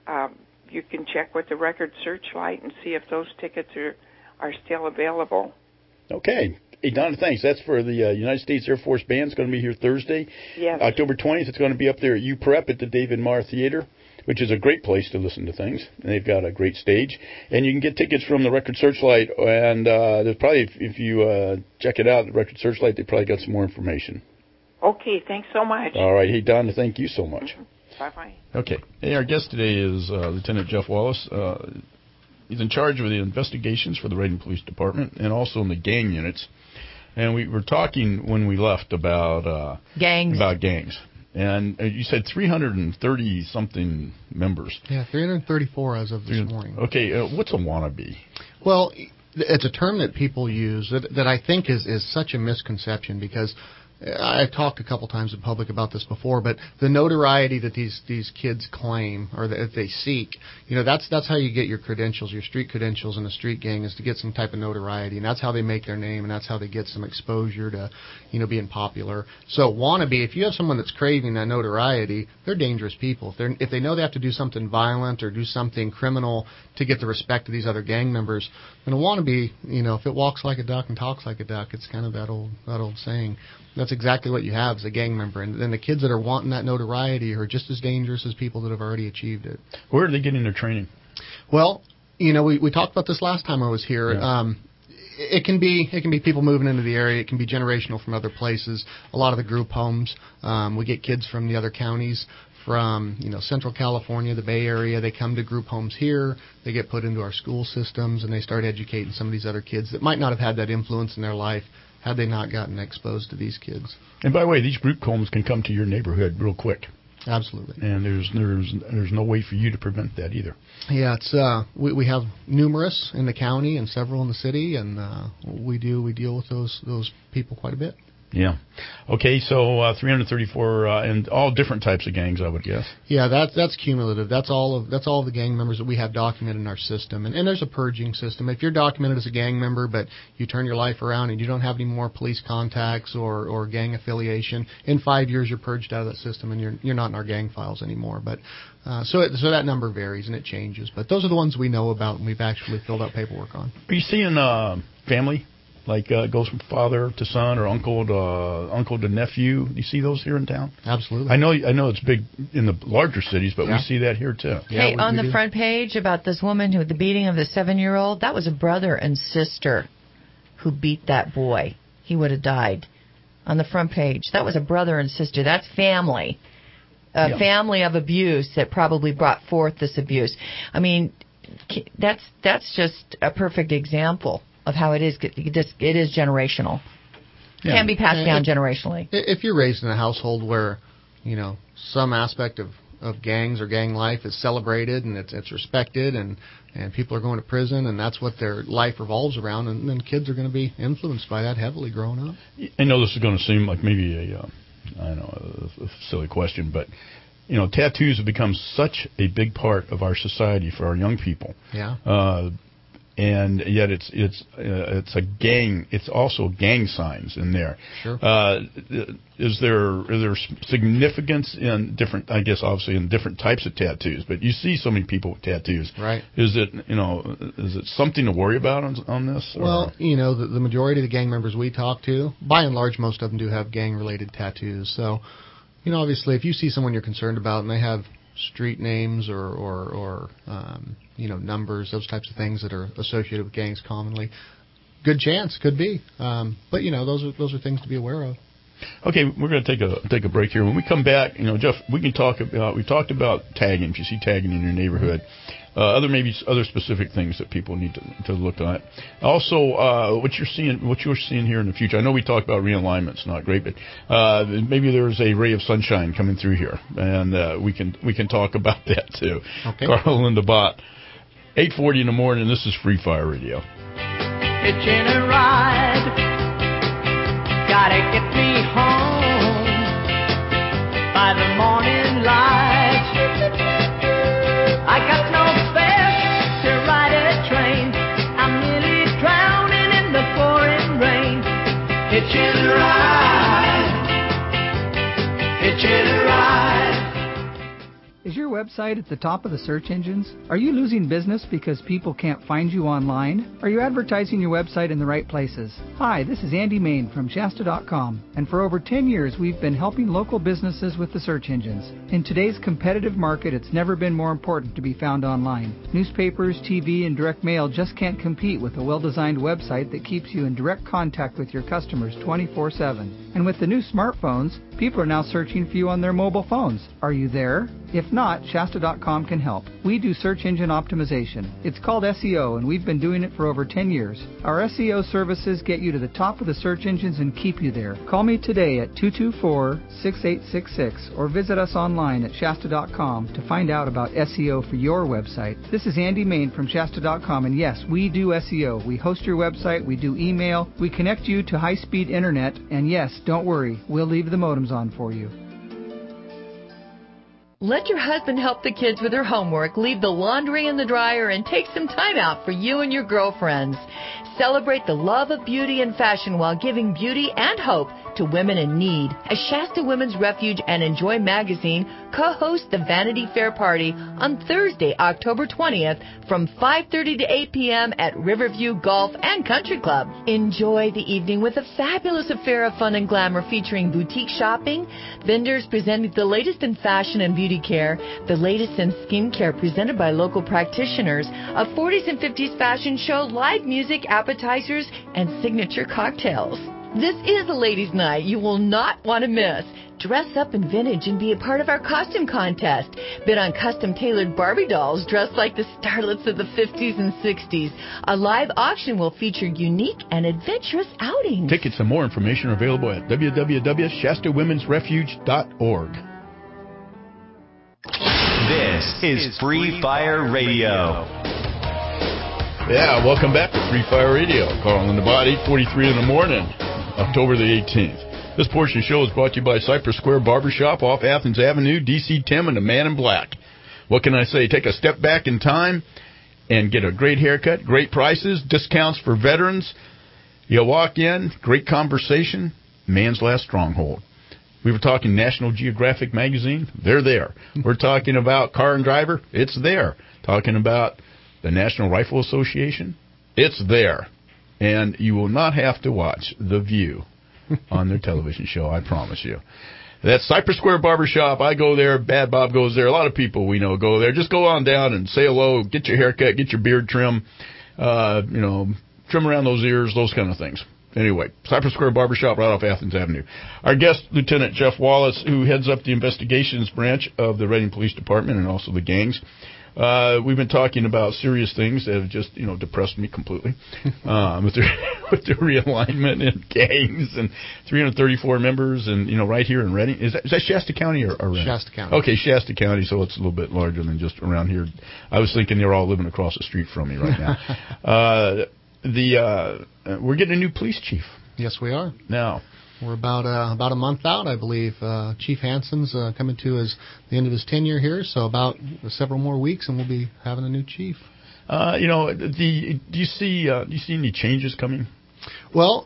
you can check with the Record Searchlight and see if those tickets are still available. Okay. Hey, Donna, thanks. That's for the United States Air Force Band. It's going to be here Thursday. Yes. October 20th, it's going to be up there at UPrep at the David Marr Theater, which is a great place to listen to things. And they've got a great stage. And you can get tickets from the Record Searchlight. And there's probably, if you check it out, the Record Searchlight, they probably got some more information. Okay, thanks so much. All right. Hey, Donna, thank you so much. Bye-bye. Okay. Hey, our guest today is Lieutenant Jeff Wallace. He's in charge of the investigations for the Reading Police Department and also in the gang units. And we were talking when we left about gangs. And you said 330-something members. Yeah, 334 as of this morning. Okay, what's a wannabe? Well, it's a term that people use that I think is such a misconception because I've talked a couple times in public about this before, but the notoriety that these kids claim or that they seek, that's how you get your credentials, your street credentials in a street gang is to get some type of notoriety, and that's how they make their name, and that's how they get some exposure to, being popular. So wannabe, if you have someone that's craving that notoriety, they're dangerous people. If they know they have to do something violent or do something criminal to get the respect of these other gang members, then a wannabe, if it walks like a duck and talks like a duck, it's kind of that old saying. That's exactly what you have as a gang member. And then the kids that are wanting that notoriety are just as dangerous as people that have already achieved it. Where are they getting their training? Well, we talked about this last time I was here. Yeah. It can be people moving into the area. It can be generational from other places. A lot of the group homes. We get kids from the other counties, from Central California, the Bay Area. They come to group homes here. They get put into our school systems, and they start educating some of these other kids that might not have had that influence in their life had they not gotten exposed to these kids. And by the way, these group homes can come to your neighborhood real quick. Absolutely. And there's no way for you to prevent that either. Yeah, it's we have numerous in the county and several in the city, and we deal with those people quite a bit. Yeah. Okay, so 334 and all different types of gangs, I would guess. Yeah, that's cumulative. That's all of the gang members that we have documented in our system. And there's a purging system. If you're documented as a gang member, but you turn your life around and you don't have any more police contacts or gang affiliation, in 5 years you're purged out of that system and you're not in our gang files anymore. But so that number varies and it changes. But those are the ones we know about and we've actually filled out paperwork on. Are you seeing family? Like goes from father to son or uncle to nephew. Do you see those here in town? Absolutely. I know it's big in the larger cities, but we see that here too. Hey, on the front page about this woman who the beating of the 7-year-old, that was a brother and sister who beat that boy. He would have died. On the front page, that was a brother and sister. That's family. Family of abuse that probably brought forth this abuse. I mean, that's just a perfect example of how it is. It is generational. Yeah. Can be passed down generationally. If you're raised in a household where, some aspect of gangs or gang life is celebrated and it's respected and people are going to prison and that's what their life revolves around, and then kids are going to be influenced by that heavily growing up. I know this is going to seem like maybe a silly question, but tattoos have become such a big part of our society for our young people. Yeah. And yet it's a gang. It's also gang signs in there. Sure. Is there significance in different? I guess obviously in different types of tattoos. But you see so many people with tattoos. Right. Is it something to worry about on this? Well, the majority of the gang members we talk to, by and large, most of them do have gang-related tattoos. So, obviously, if you see someone you're concerned about and they have street names or numbers, those types of things that are associated with gangs commonly, good chance, could be. But those are things to be aware of. Okay, we're going to take a break here. When we come back, Jeff, we talked about tagging. If you see tagging in your neighborhood, other specific things that people need to look at. Also, what you're seeing here in the future. I know we talked about realignment's not great, but maybe there's a ray of sunshine coming through here, and we can talk about that too. Okay. Carl and the Bot, 8:40 in the morning. This is Free Fire Radio. Hitching a ride, gotta get me home by the morning light. I got no fare to ride a train. I'm nearly drowning in the pouring rain. Hitching a ride, hitching a ride. Is your website at the top of the search engines? Are you losing business because people can't find you online? Are you advertising your website in the right places? Hi, this is Andy Main from Shasta.com, and for over 10 years we've been helping local businesses with the search engines. In today's competitive market, it's never been more important to be found online. Newspapers, TV, and direct mail just can't compete with a well-designed website that keeps you in direct contact with your customers 24/7. And with the new smartphones, people are now searching for you on their mobile phones. Are you there? If not, Shasta.com can help. We do search engine optimization. It's called SEO, and we've been doing it for over 10 years. Our SEO services get you to the top of the search engines and keep you there. Call me today at 224-6866 or visit us online at Shasta.com to find out about SEO for your website. This is Andy Main from Shasta.com, and yes, we do SEO. We host your website, we do email, we connect you to high-speed internet, and yes, don't worry, we'll leave the modems on for you. Let your husband help the kids with their homework, leave the laundry in the dryer, and take some time out for you and your girlfriends. Celebrate the love of beauty and fashion while giving beauty and hope to women in need. As Shasta Women's Refuge and Enjoy magazine co-host the Vanity Fair Party on Thursday, October 20th from 5:30 to 8 p.m. at Riverview Golf and Country Club. Enjoy the evening with a fabulous affair of fun and glamour featuring boutique shopping, vendors presenting the latest in fashion and beauty care, the latest in skincare presented by local practitioners, a 40s and 50s fashion show, live music, appetizers, and signature cocktails. This is a ladies' night you will not want to miss. Dress up in vintage and be a part of our costume contest. Bid on custom-tailored Barbie dolls dressed like the starlets of the 50s and 60s. A live auction will feature unique and adventurous outings. Tickets and more information are available at www.shastawomensrefuge.org. This is Free Fire Radio. Yeah, welcome back to Free Fire Radio. Carl and the Bot, 8:43 in the morning, October the 18th. This portion of the show is brought to you by Cypress Square Barbershop off Athens Avenue, DC Tim and the Man in Black. What can I say? Take a step back in time and get a great haircut, great prices, discounts for veterans. You walk in, great conversation, man's last stronghold. We were talking National Geographic magazine, they're there. We're talking about Car and Driver, it's there. Talking about the National Rifle Association, it's there. And you will not have to watch The View on their television show, I promise you. That's Cypress Square Barbershop. I go there. Bad Bob goes there. A lot of people we know go there. Just go on down and say hello, get your haircut, get your beard trim, trim around those ears, those kind of things. Anyway, Cypress Square Barbershop right off Athens Avenue. Our guest, Lieutenant Jeff Wallace, who heads up the investigations branch of the Reading Police Department and also the gangs. We've been talking about serious things that have just, depressed me completely with the realignment and gangs and 334 members and, right here in Redding. Is that Shasta County or Redding? Shasta County. Okay, Shasta County, so it's a little bit larger than just around here. I was thinking they're all living across the street from me right now. We're getting a new police chief. Yes, we are. Now. We're about a month out, I believe. Chief Hansen's coming to the end of his tenure here, so about several more weeks, and we'll be having a new chief. Do you see any changes coming? Well,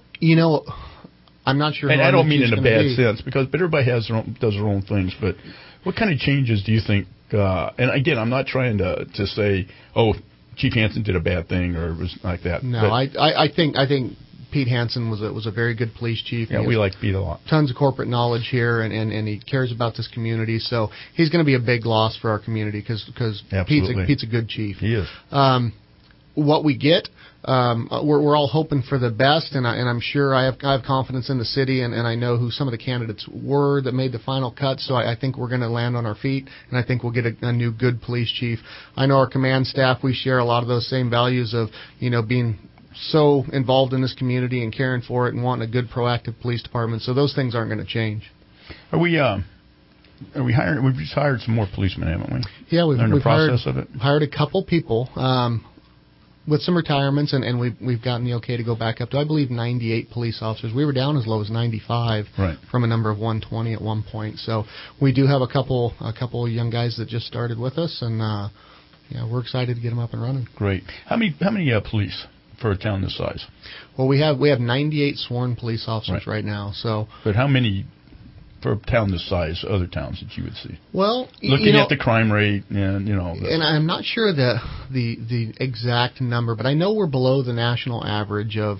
I'm not sure. And I don't mean in a bad sense, because everybody does their own things. But what kind of changes do you think? And again, I'm not trying to say, oh, Chief Hansen did a bad thing or it was like that. No, I think Pete Hansen was a very good police chief. Yeah, we like Pete a lot. Tons of corporate knowledge here, and he cares about this community. So he's going to be a big loss for our community because Pete's a good chief. He is. What we get, we're all hoping for the best, and I'm sure I have confidence in the city, and I know who some of the candidates were that made the final cut. So I think we're going to land on our feet, and I think we'll get a new good police chief. I know our command staff, we share a lot of those same values of being so involved in this community and caring for it and wanting a good proactive police department. So those things aren't going to change. Are we hiring? We've just hired some more policemen, haven't we? Yeah, we've hired a couple people with some retirements, and we've gotten the okay to go back up to, I believe, 98 police officers. We were down as low as 95 from a number of 120 at one point. So we do have a couple young guys that just started with us, and we're excited to get them up and running. Great. How many police for a town this size? Well, we have 98 sworn police officers right now. So, but how many for a town this size? Other towns that you would see? Well, looking at the crime rate, and and I'm not sure the exact number, but I know we're below the national average of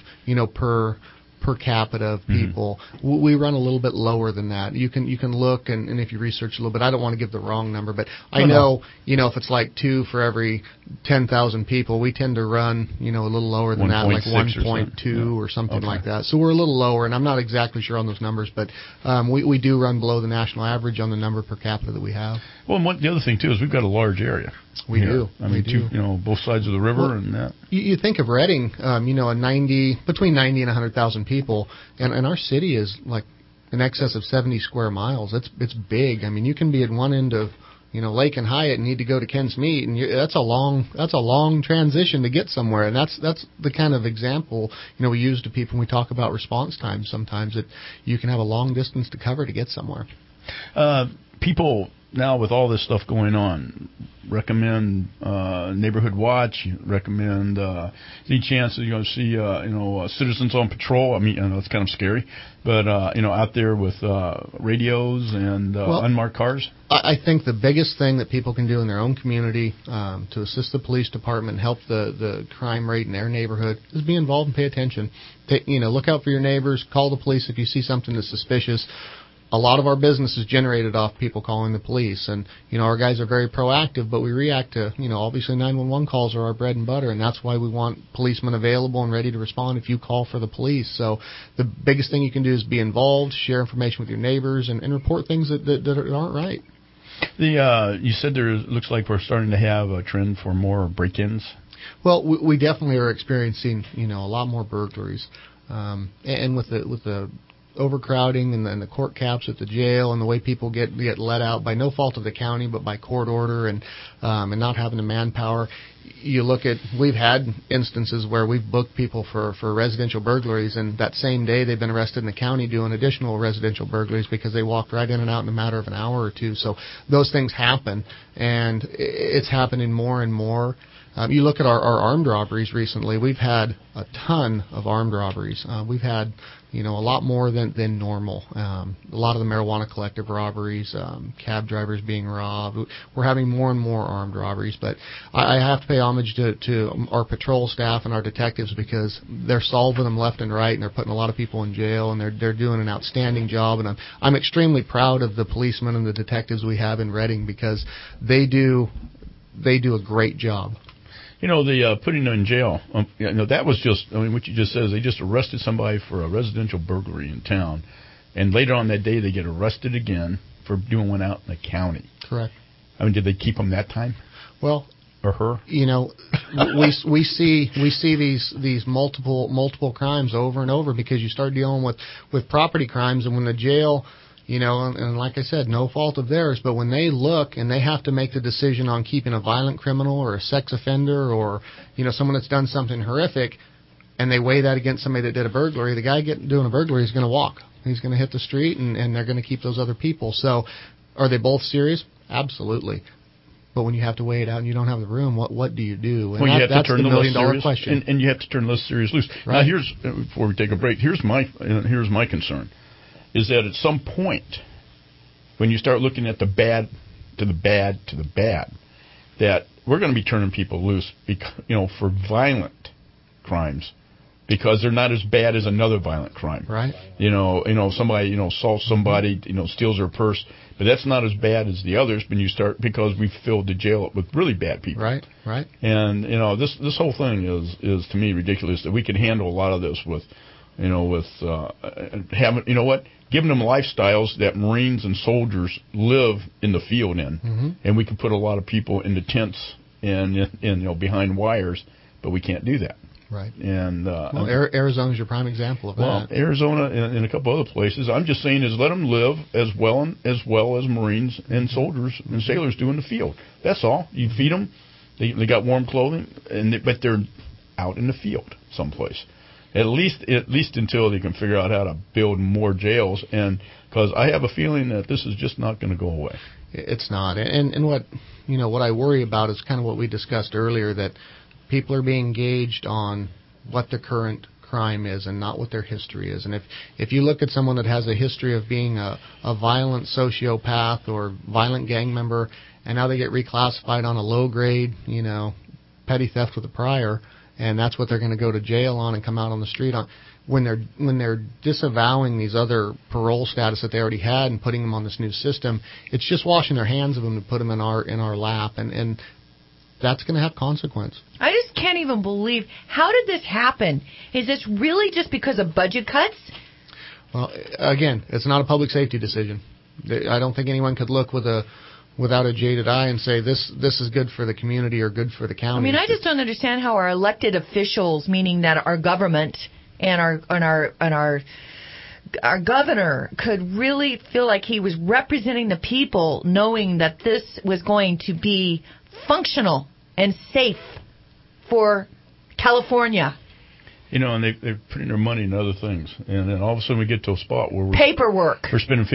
per capita of people. Mm-hmm. We run a little bit lower than that. You can look, and if you research a little bit, I don't want to give the wrong number, but I know if it's like 2 for every 10,000 people, we tend to run a little lower than that, like 1.2 or something like that. So we're a little lower, and I'm not exactly sure on those numbers, but we do run below the national average on the number per capita that we have. Well, and the other thing too is we've got a large area. We do. I mean, both sides of the river, and that. You think of Redding, between 90 and 100,000 people, and our city is like in excess of 70 square miles. It's big. I mean, you can be at one end of Lake and Hyatt and need to go to Kent's Meat, and that's a long transition to get somewhere. And that's the kind of example we use to people when we talk about response time. Sometimes that you can have a long distance to cover to get somewhere. People now, with all this stuff going on, recommend Neighborhood Watch. Recommend any chance that you're going to see citizens on patrol. I mean, I know it's kind of scary, but out there with radios and unmarked cars. I think the biggest thing that people can do in their own community to assist the police department and help the crime rate in their neighborhood is be involved and pay attention. Look out for your neighbors. Call the police if you see something that's suspicious. A lot of our business is generated off people calling the police, and our guys are very proactive, but we react to obviously 911 calls are our bread and butter, and that's why we want policemen available and ready to respond if you call for the police. So the biggest thing you can do is be involved, share information with your neighbors, and report things that aren't right. You said looks like we're starting to have a trend for more break-ins. Well, we definitely are experiencing a lot more burglaries, and with the overcrowding and the court caps at the jail and the way people get let out by no fault of the county but by court order and not having the manpower. We've had instances where we've booked people for residential burglaries, and that same day they've been arrested in the county doing additional residential burglaries because they walked right in and out in a matter of an hour or two. So those things happen, and it's happening more and more. You look at our armed robberies recently. We've had a ton of armed robberies. We've had a lot more than normal. A lot of the marijuana collective robberies, cab drivers being robbed. We're having more and more armed robberies. But I have to pay homage to our patrol staff and our detectives because they're solving them left and right, and they're putting a lot of people in jail, and they're doing an outstanding job. And I'm extremely proud of the policemen and the detectives we have in Redding because they do a great job. The putting them in jail, that was just, what you just said is they just arrested somebody for a residential burglary in town, and later on that day they get arrested again for doing one out in the county. Correct. Did they keep them that time? Well, or her. You know, we see these multiple crimes over and over because you start dealing with property crimes, and when the jail, you know, and like I said, no fault of theirs, but when they look and they have to make the decision on keeping a violent criminal or a sex offender or, you know, someone that's done something horrific, and they weigh that against somebody that did a burglary, the guy doing a burglary is going to walk. He's going to hit the street, and they're going to keep those other people. So are they both serious? Absolutely. But when you have to weigh it out and you don't have the room, what do you do? And well, you have that's to turn the the million-dollar question. and you have to turn the less serious loose. Right. Now, before we take a break, here's my concern, is that at some point, when you start looking at the bad to the bad to the bad, that we're going to be turning people loose, because, you know, for violent crimes, because they're not as bad as another violent crime. Right. You know, somebody, you know, assaults somebody, you know, steals their purse, but that's not as bad as the others when you start, because we filled the jail up with really bad people. Right. And, you know, this whole thing is to me ridiculous, that we can handle a lot of this with, you know, having, you know what, giving them lifestyles that Marines and soldiers live in the field in. Mm-hmm. And we can put a lot of people into tents and you know, behind wires, but we can't do that. Right. And Arizona's your prime example of that. Well, Arizona and a couple other places. I'm just saying is let them live as well as Marines and soldiers and sailors do in the field. That's all. You feed them. They got warm clothing, but they're out in the field someplace. At least until they can figure out how to build more jails. And because I have a feeling that this is just not going to go away. It's not. And what I worry about is kind of what we discussed earlier, that people are being gauged on what the current crime is and not what their history is. And if you look at someone that has a history of being a violent sociopath or violent gang member, and now they get reclassified on a low grade, you know, petty theft with a prior, and that's what they're going to go to jail on and come out on the street on, when they're disavowing these other parole status that they already had and putting them on this new system, it's just washing their hands of them to put them in our lap, and that's going to have consequence. I just can't even believe, how did this happen? Is this really just because of budget cuts? Well, again, it's not a public safety decision. I don't think anyone could look without a jaded eye and say this is good for the community or good for the county. I mean, I just don't understand how our elected officials, meaning that our government and our governor, could really feel like he was representing the people, knowing that this was going to be functional and safe for California. You know, and they're putting their money in other things, and then all of a sudden we get to a spot where paperwork. We're spending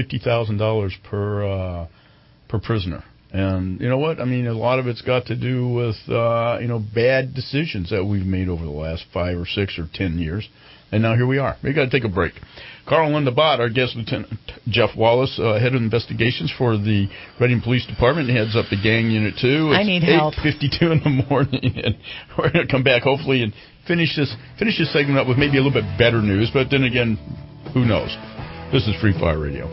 $50,000 per prisoner, and you know what? I mean, a lot of it's got to do with bad decisions that we've made over the last 5 or 6 or 10 years, and now here we are. We got to take a break. Carl Lindabot, our guest Lieutenant Jeff Wallace, head of investigations for the Reading Police Department, heads up the gang unit 2. I need help. 8:52 in the morning, and we're going to come back hopefully and finish this segment up with maybe a little bit better news. But then again, who knows? This is Free Fire Radio.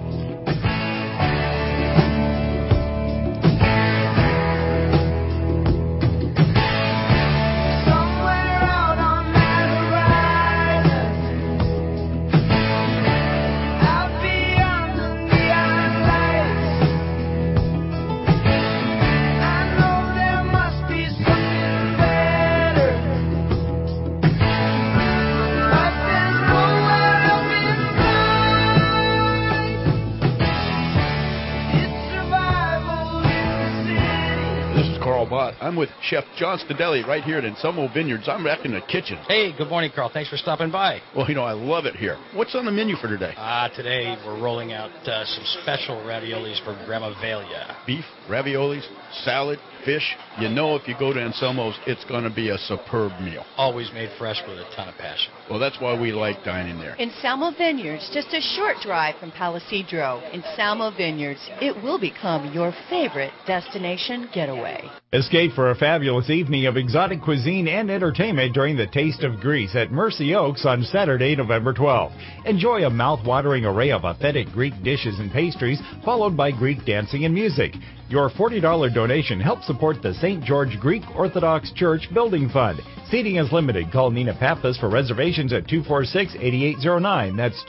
I'm with Chef John Stadelli right here at Anselmo Vineyards. I'm back in the kitchen. Hey, good morning, Carl. Thanks for stopping by. Well, you know, I love it here. What's on the menu for today? Today we're rolling out some special raviolis for Grandma Velia. Beef, raviolis, salad, fish. You know, if you go to Anselmo's, it's going to be a superb meal. Always made fresh with a ton of passion. Well, that's why we like dining there. Anselmo Vineyards, just a short drive from Palisadro. Anselmo Vineyards, it will become your favorite destination getaway. Escape for a fabulous evening of exotic cuisine and entertainment during the Taste of Greece at Mercy Oaks on Saturday, November 12th. Enjoy a mouth-watering array of authentic Greek dishes and pastries, followed by Greek dancing and music. Your $40 donation helps support the St. George Greek Orthodox Church Building Fund. Seating is limited. Call Nina Pappas for reservations at 246-8809. That's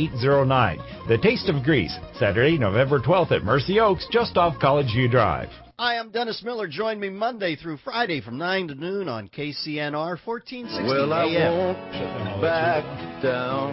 246-8809. The Taste of Greece, Saturday, November 12th at Mercy Oaks, just off College View Drive. Hi, I'm Dennis Miller. Join me Monday through Friday from 9 to noon on KCNR 1460 Well, I AM. won't back down.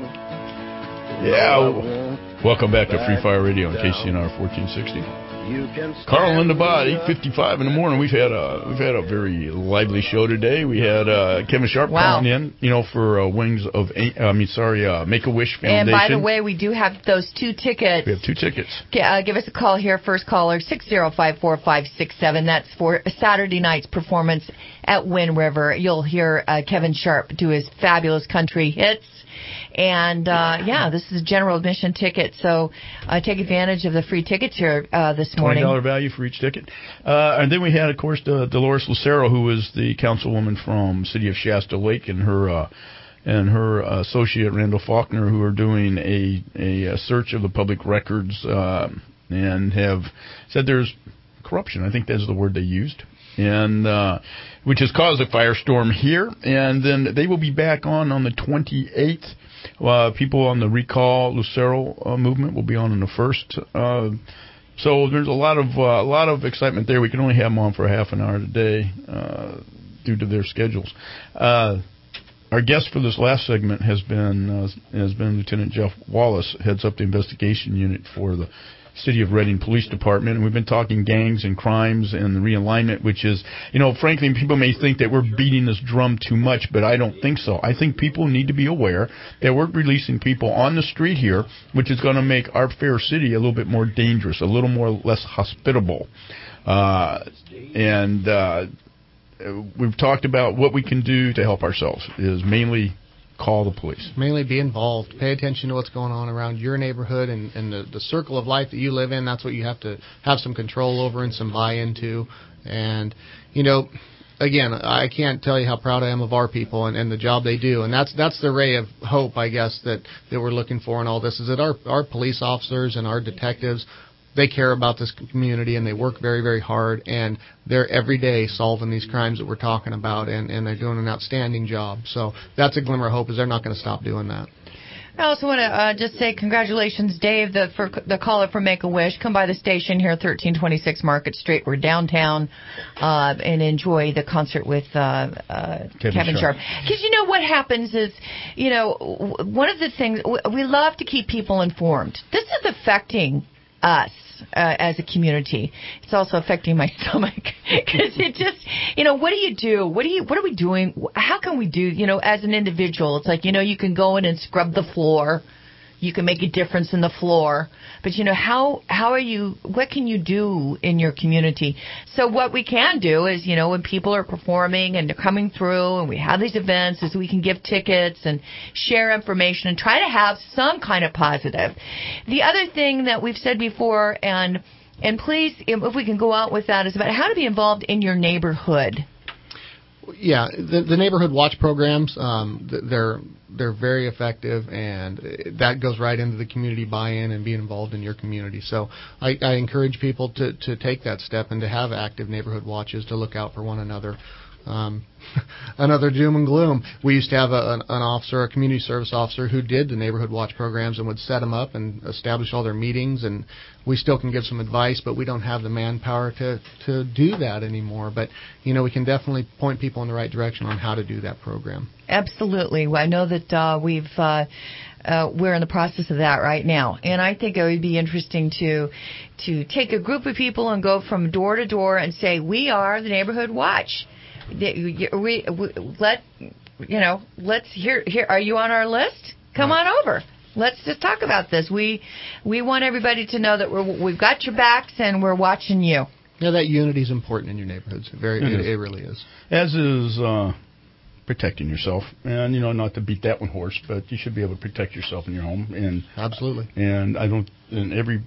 Yeah. Welcome back to Free Fire Radio on KCNR 1460. Carl and Linda Bott, 8:55 in the morning. We've had a very lively show today. We had Kevin Sharp calling in, for Make-A-Wish Foundation. And by the way, we do have those 2 tickets. We have 2 tickets. Give us a call here. First caller, 605-4567. That's for Saturday night's performance at Wind River. You'll hear Kevin Sharp do his fabulous country hits. And, this is a general admission ticket, so take advantage of the free tickets here this morning. $20 value for each ticket. And then we had, of course, Dolores Lucero, who is the councilwoman from City of Shasta Lake, and her associate, Randall Faulkner, who are doing a search of the public records and have said there's corruption. I think that's the word they used. And which has caused a firestorm here. And then they will be back on the 28th. People on the Recall Lucero movement will be on the 1st. So there's a lot of excitement there. We can only have them on for half an hour today due to their schedules. Our guest for this last segment has been Lieutenant Jeff Wallace, heads up the investigation unit for the City of Reading Police Department, and we've been talking gangs and crimes and the realignment, which is, frankly, people may think that we're beating this drum too much, but I don't think so. I think people need to be aware that we're releasing people on the street here, which is going to make our fair city a little bit more dangerous, a little more less hospitable. We've talked about what we can do to help ourselves is mainly call the police. Mainly be involved. Pay attention to what's going on around your neighborhood and the circle of life that you live in. That's what you have to have some control over and some buy-in to. And, again, I can't tell you how proud I am of our people and the job they do. And that's the ray of hope, I guess, that we're looking for in all this, is that our police officers and our detectives, they care about this community and they work very, very hard, and they're every day solving these crimes that we're talking about, and they're doing an outstanding job. So that's a glimmer of hope, is they're not going to stop doing that. I also want to just say congratulations, Dave, for the caller from Make-A-Wish. Come by the station here, 1326 Market Street. We're downtown, and enjoy the concert with Kevin Sharp. Because what happens is, one of the things, we love to keep people informed. This is affecting us as a community. It's also affecting my stomach because it just, what do you do? What are we doing? How can we do, as an individual? It's like, you can go in and scrub the floor. You can make a difference in the floor. But, what can you do in your community? So what we can do is, when people are performing and they're coming through and we have these events, is we can give tickets and share information and try to have some kind of positive. The other thing that we've said before, and please, if we can go out with that, is about how to be involved in your neighborhood. Yeah, the neighborhood watch programs, they're very effective, and that goes right into the community buy-in and being involved in your community. So I encourage people to take that step and to have active neighborhood watches, to look out for one another. Another doom and gloom. We used to have an officer, a community service officer, who did the neighborhood watch programs and would set them up and establish all their meetings, and we still can give some advice, but we don't have the manpower to do that anymore. But, we can definitely point people in the right direction on how to do that program. Absolutely. I know that we're in the process of that right now, and I think it would be interesting to take a group of people and go from door to door and say, we are the Neighborhood Watch. Let's hear. Are you on our list? Come on over. Let's just talk about this. We want everybody to know that we've got your backs and we're watching you. Yeah, that unity is important in your neighborhoods. It really is. As is protecting yourself, and not to beat that one horse, but you should be able to protect yourself in your home. And absolutely. And every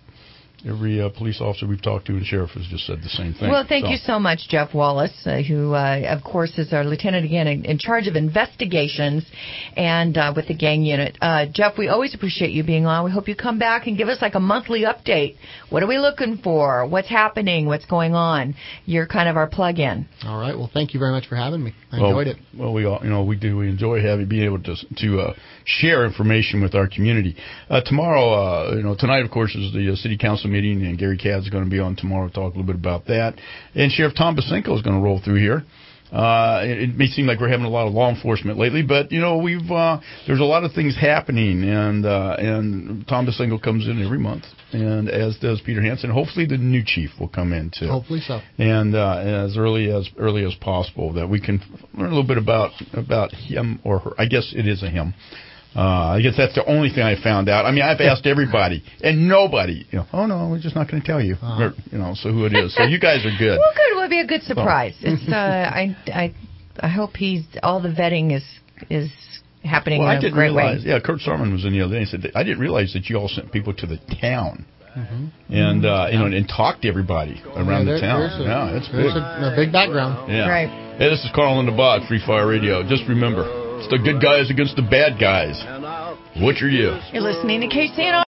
police officer we've talked to and sheriff has just said the same thing. Well, thank you so much, Jeff Wallace, who, of course, is our lieutenant again in charge of investigations and with the gang unit. Jeff, we always appreciate you being on. We hope you come back and give us like a monthly update. What are we looking for? What's happening? What's going on? You're kind of our plug-in. All right. Well, thank you very much for having me. I enjoyed it. Well, we enjoy being able to share information with our community. Tonight, of course, is the city council council meeting, and Gary Katz is going to be on tomorrow to talk a little bit about that. And Sheriff Tom Basenko is going to roll through here. It may seem like we're having a lot of law enforcement lately, but we've there's a lot of things happening, and Tom Basenko comes in every month, and as does Peter Hansen. Hopefully, the new chief will come in too. Hopefully so. And as early as possible, that we can learn a little bit about him or her. I guess it is a him. I guess that's the only thing I found out. I mean, I've asked everybody, and nobody, oh no, we're just not going to tell you, so who it is. So you guys are good. Well, good. It would be a good surprise. It's I hope all the vetting is happening in a great way. Yeah, Kurt Sarman was in the other day and said, I didn't realize that you all sent people to the town. And and talk to everybody around the town. It's big. A big background. Yeah. Right. Hey, this is Carl and the Bog, Free Fire Radio. Just remember, it's the good guys against the bad guys. Which are you? You're listening to KCNR.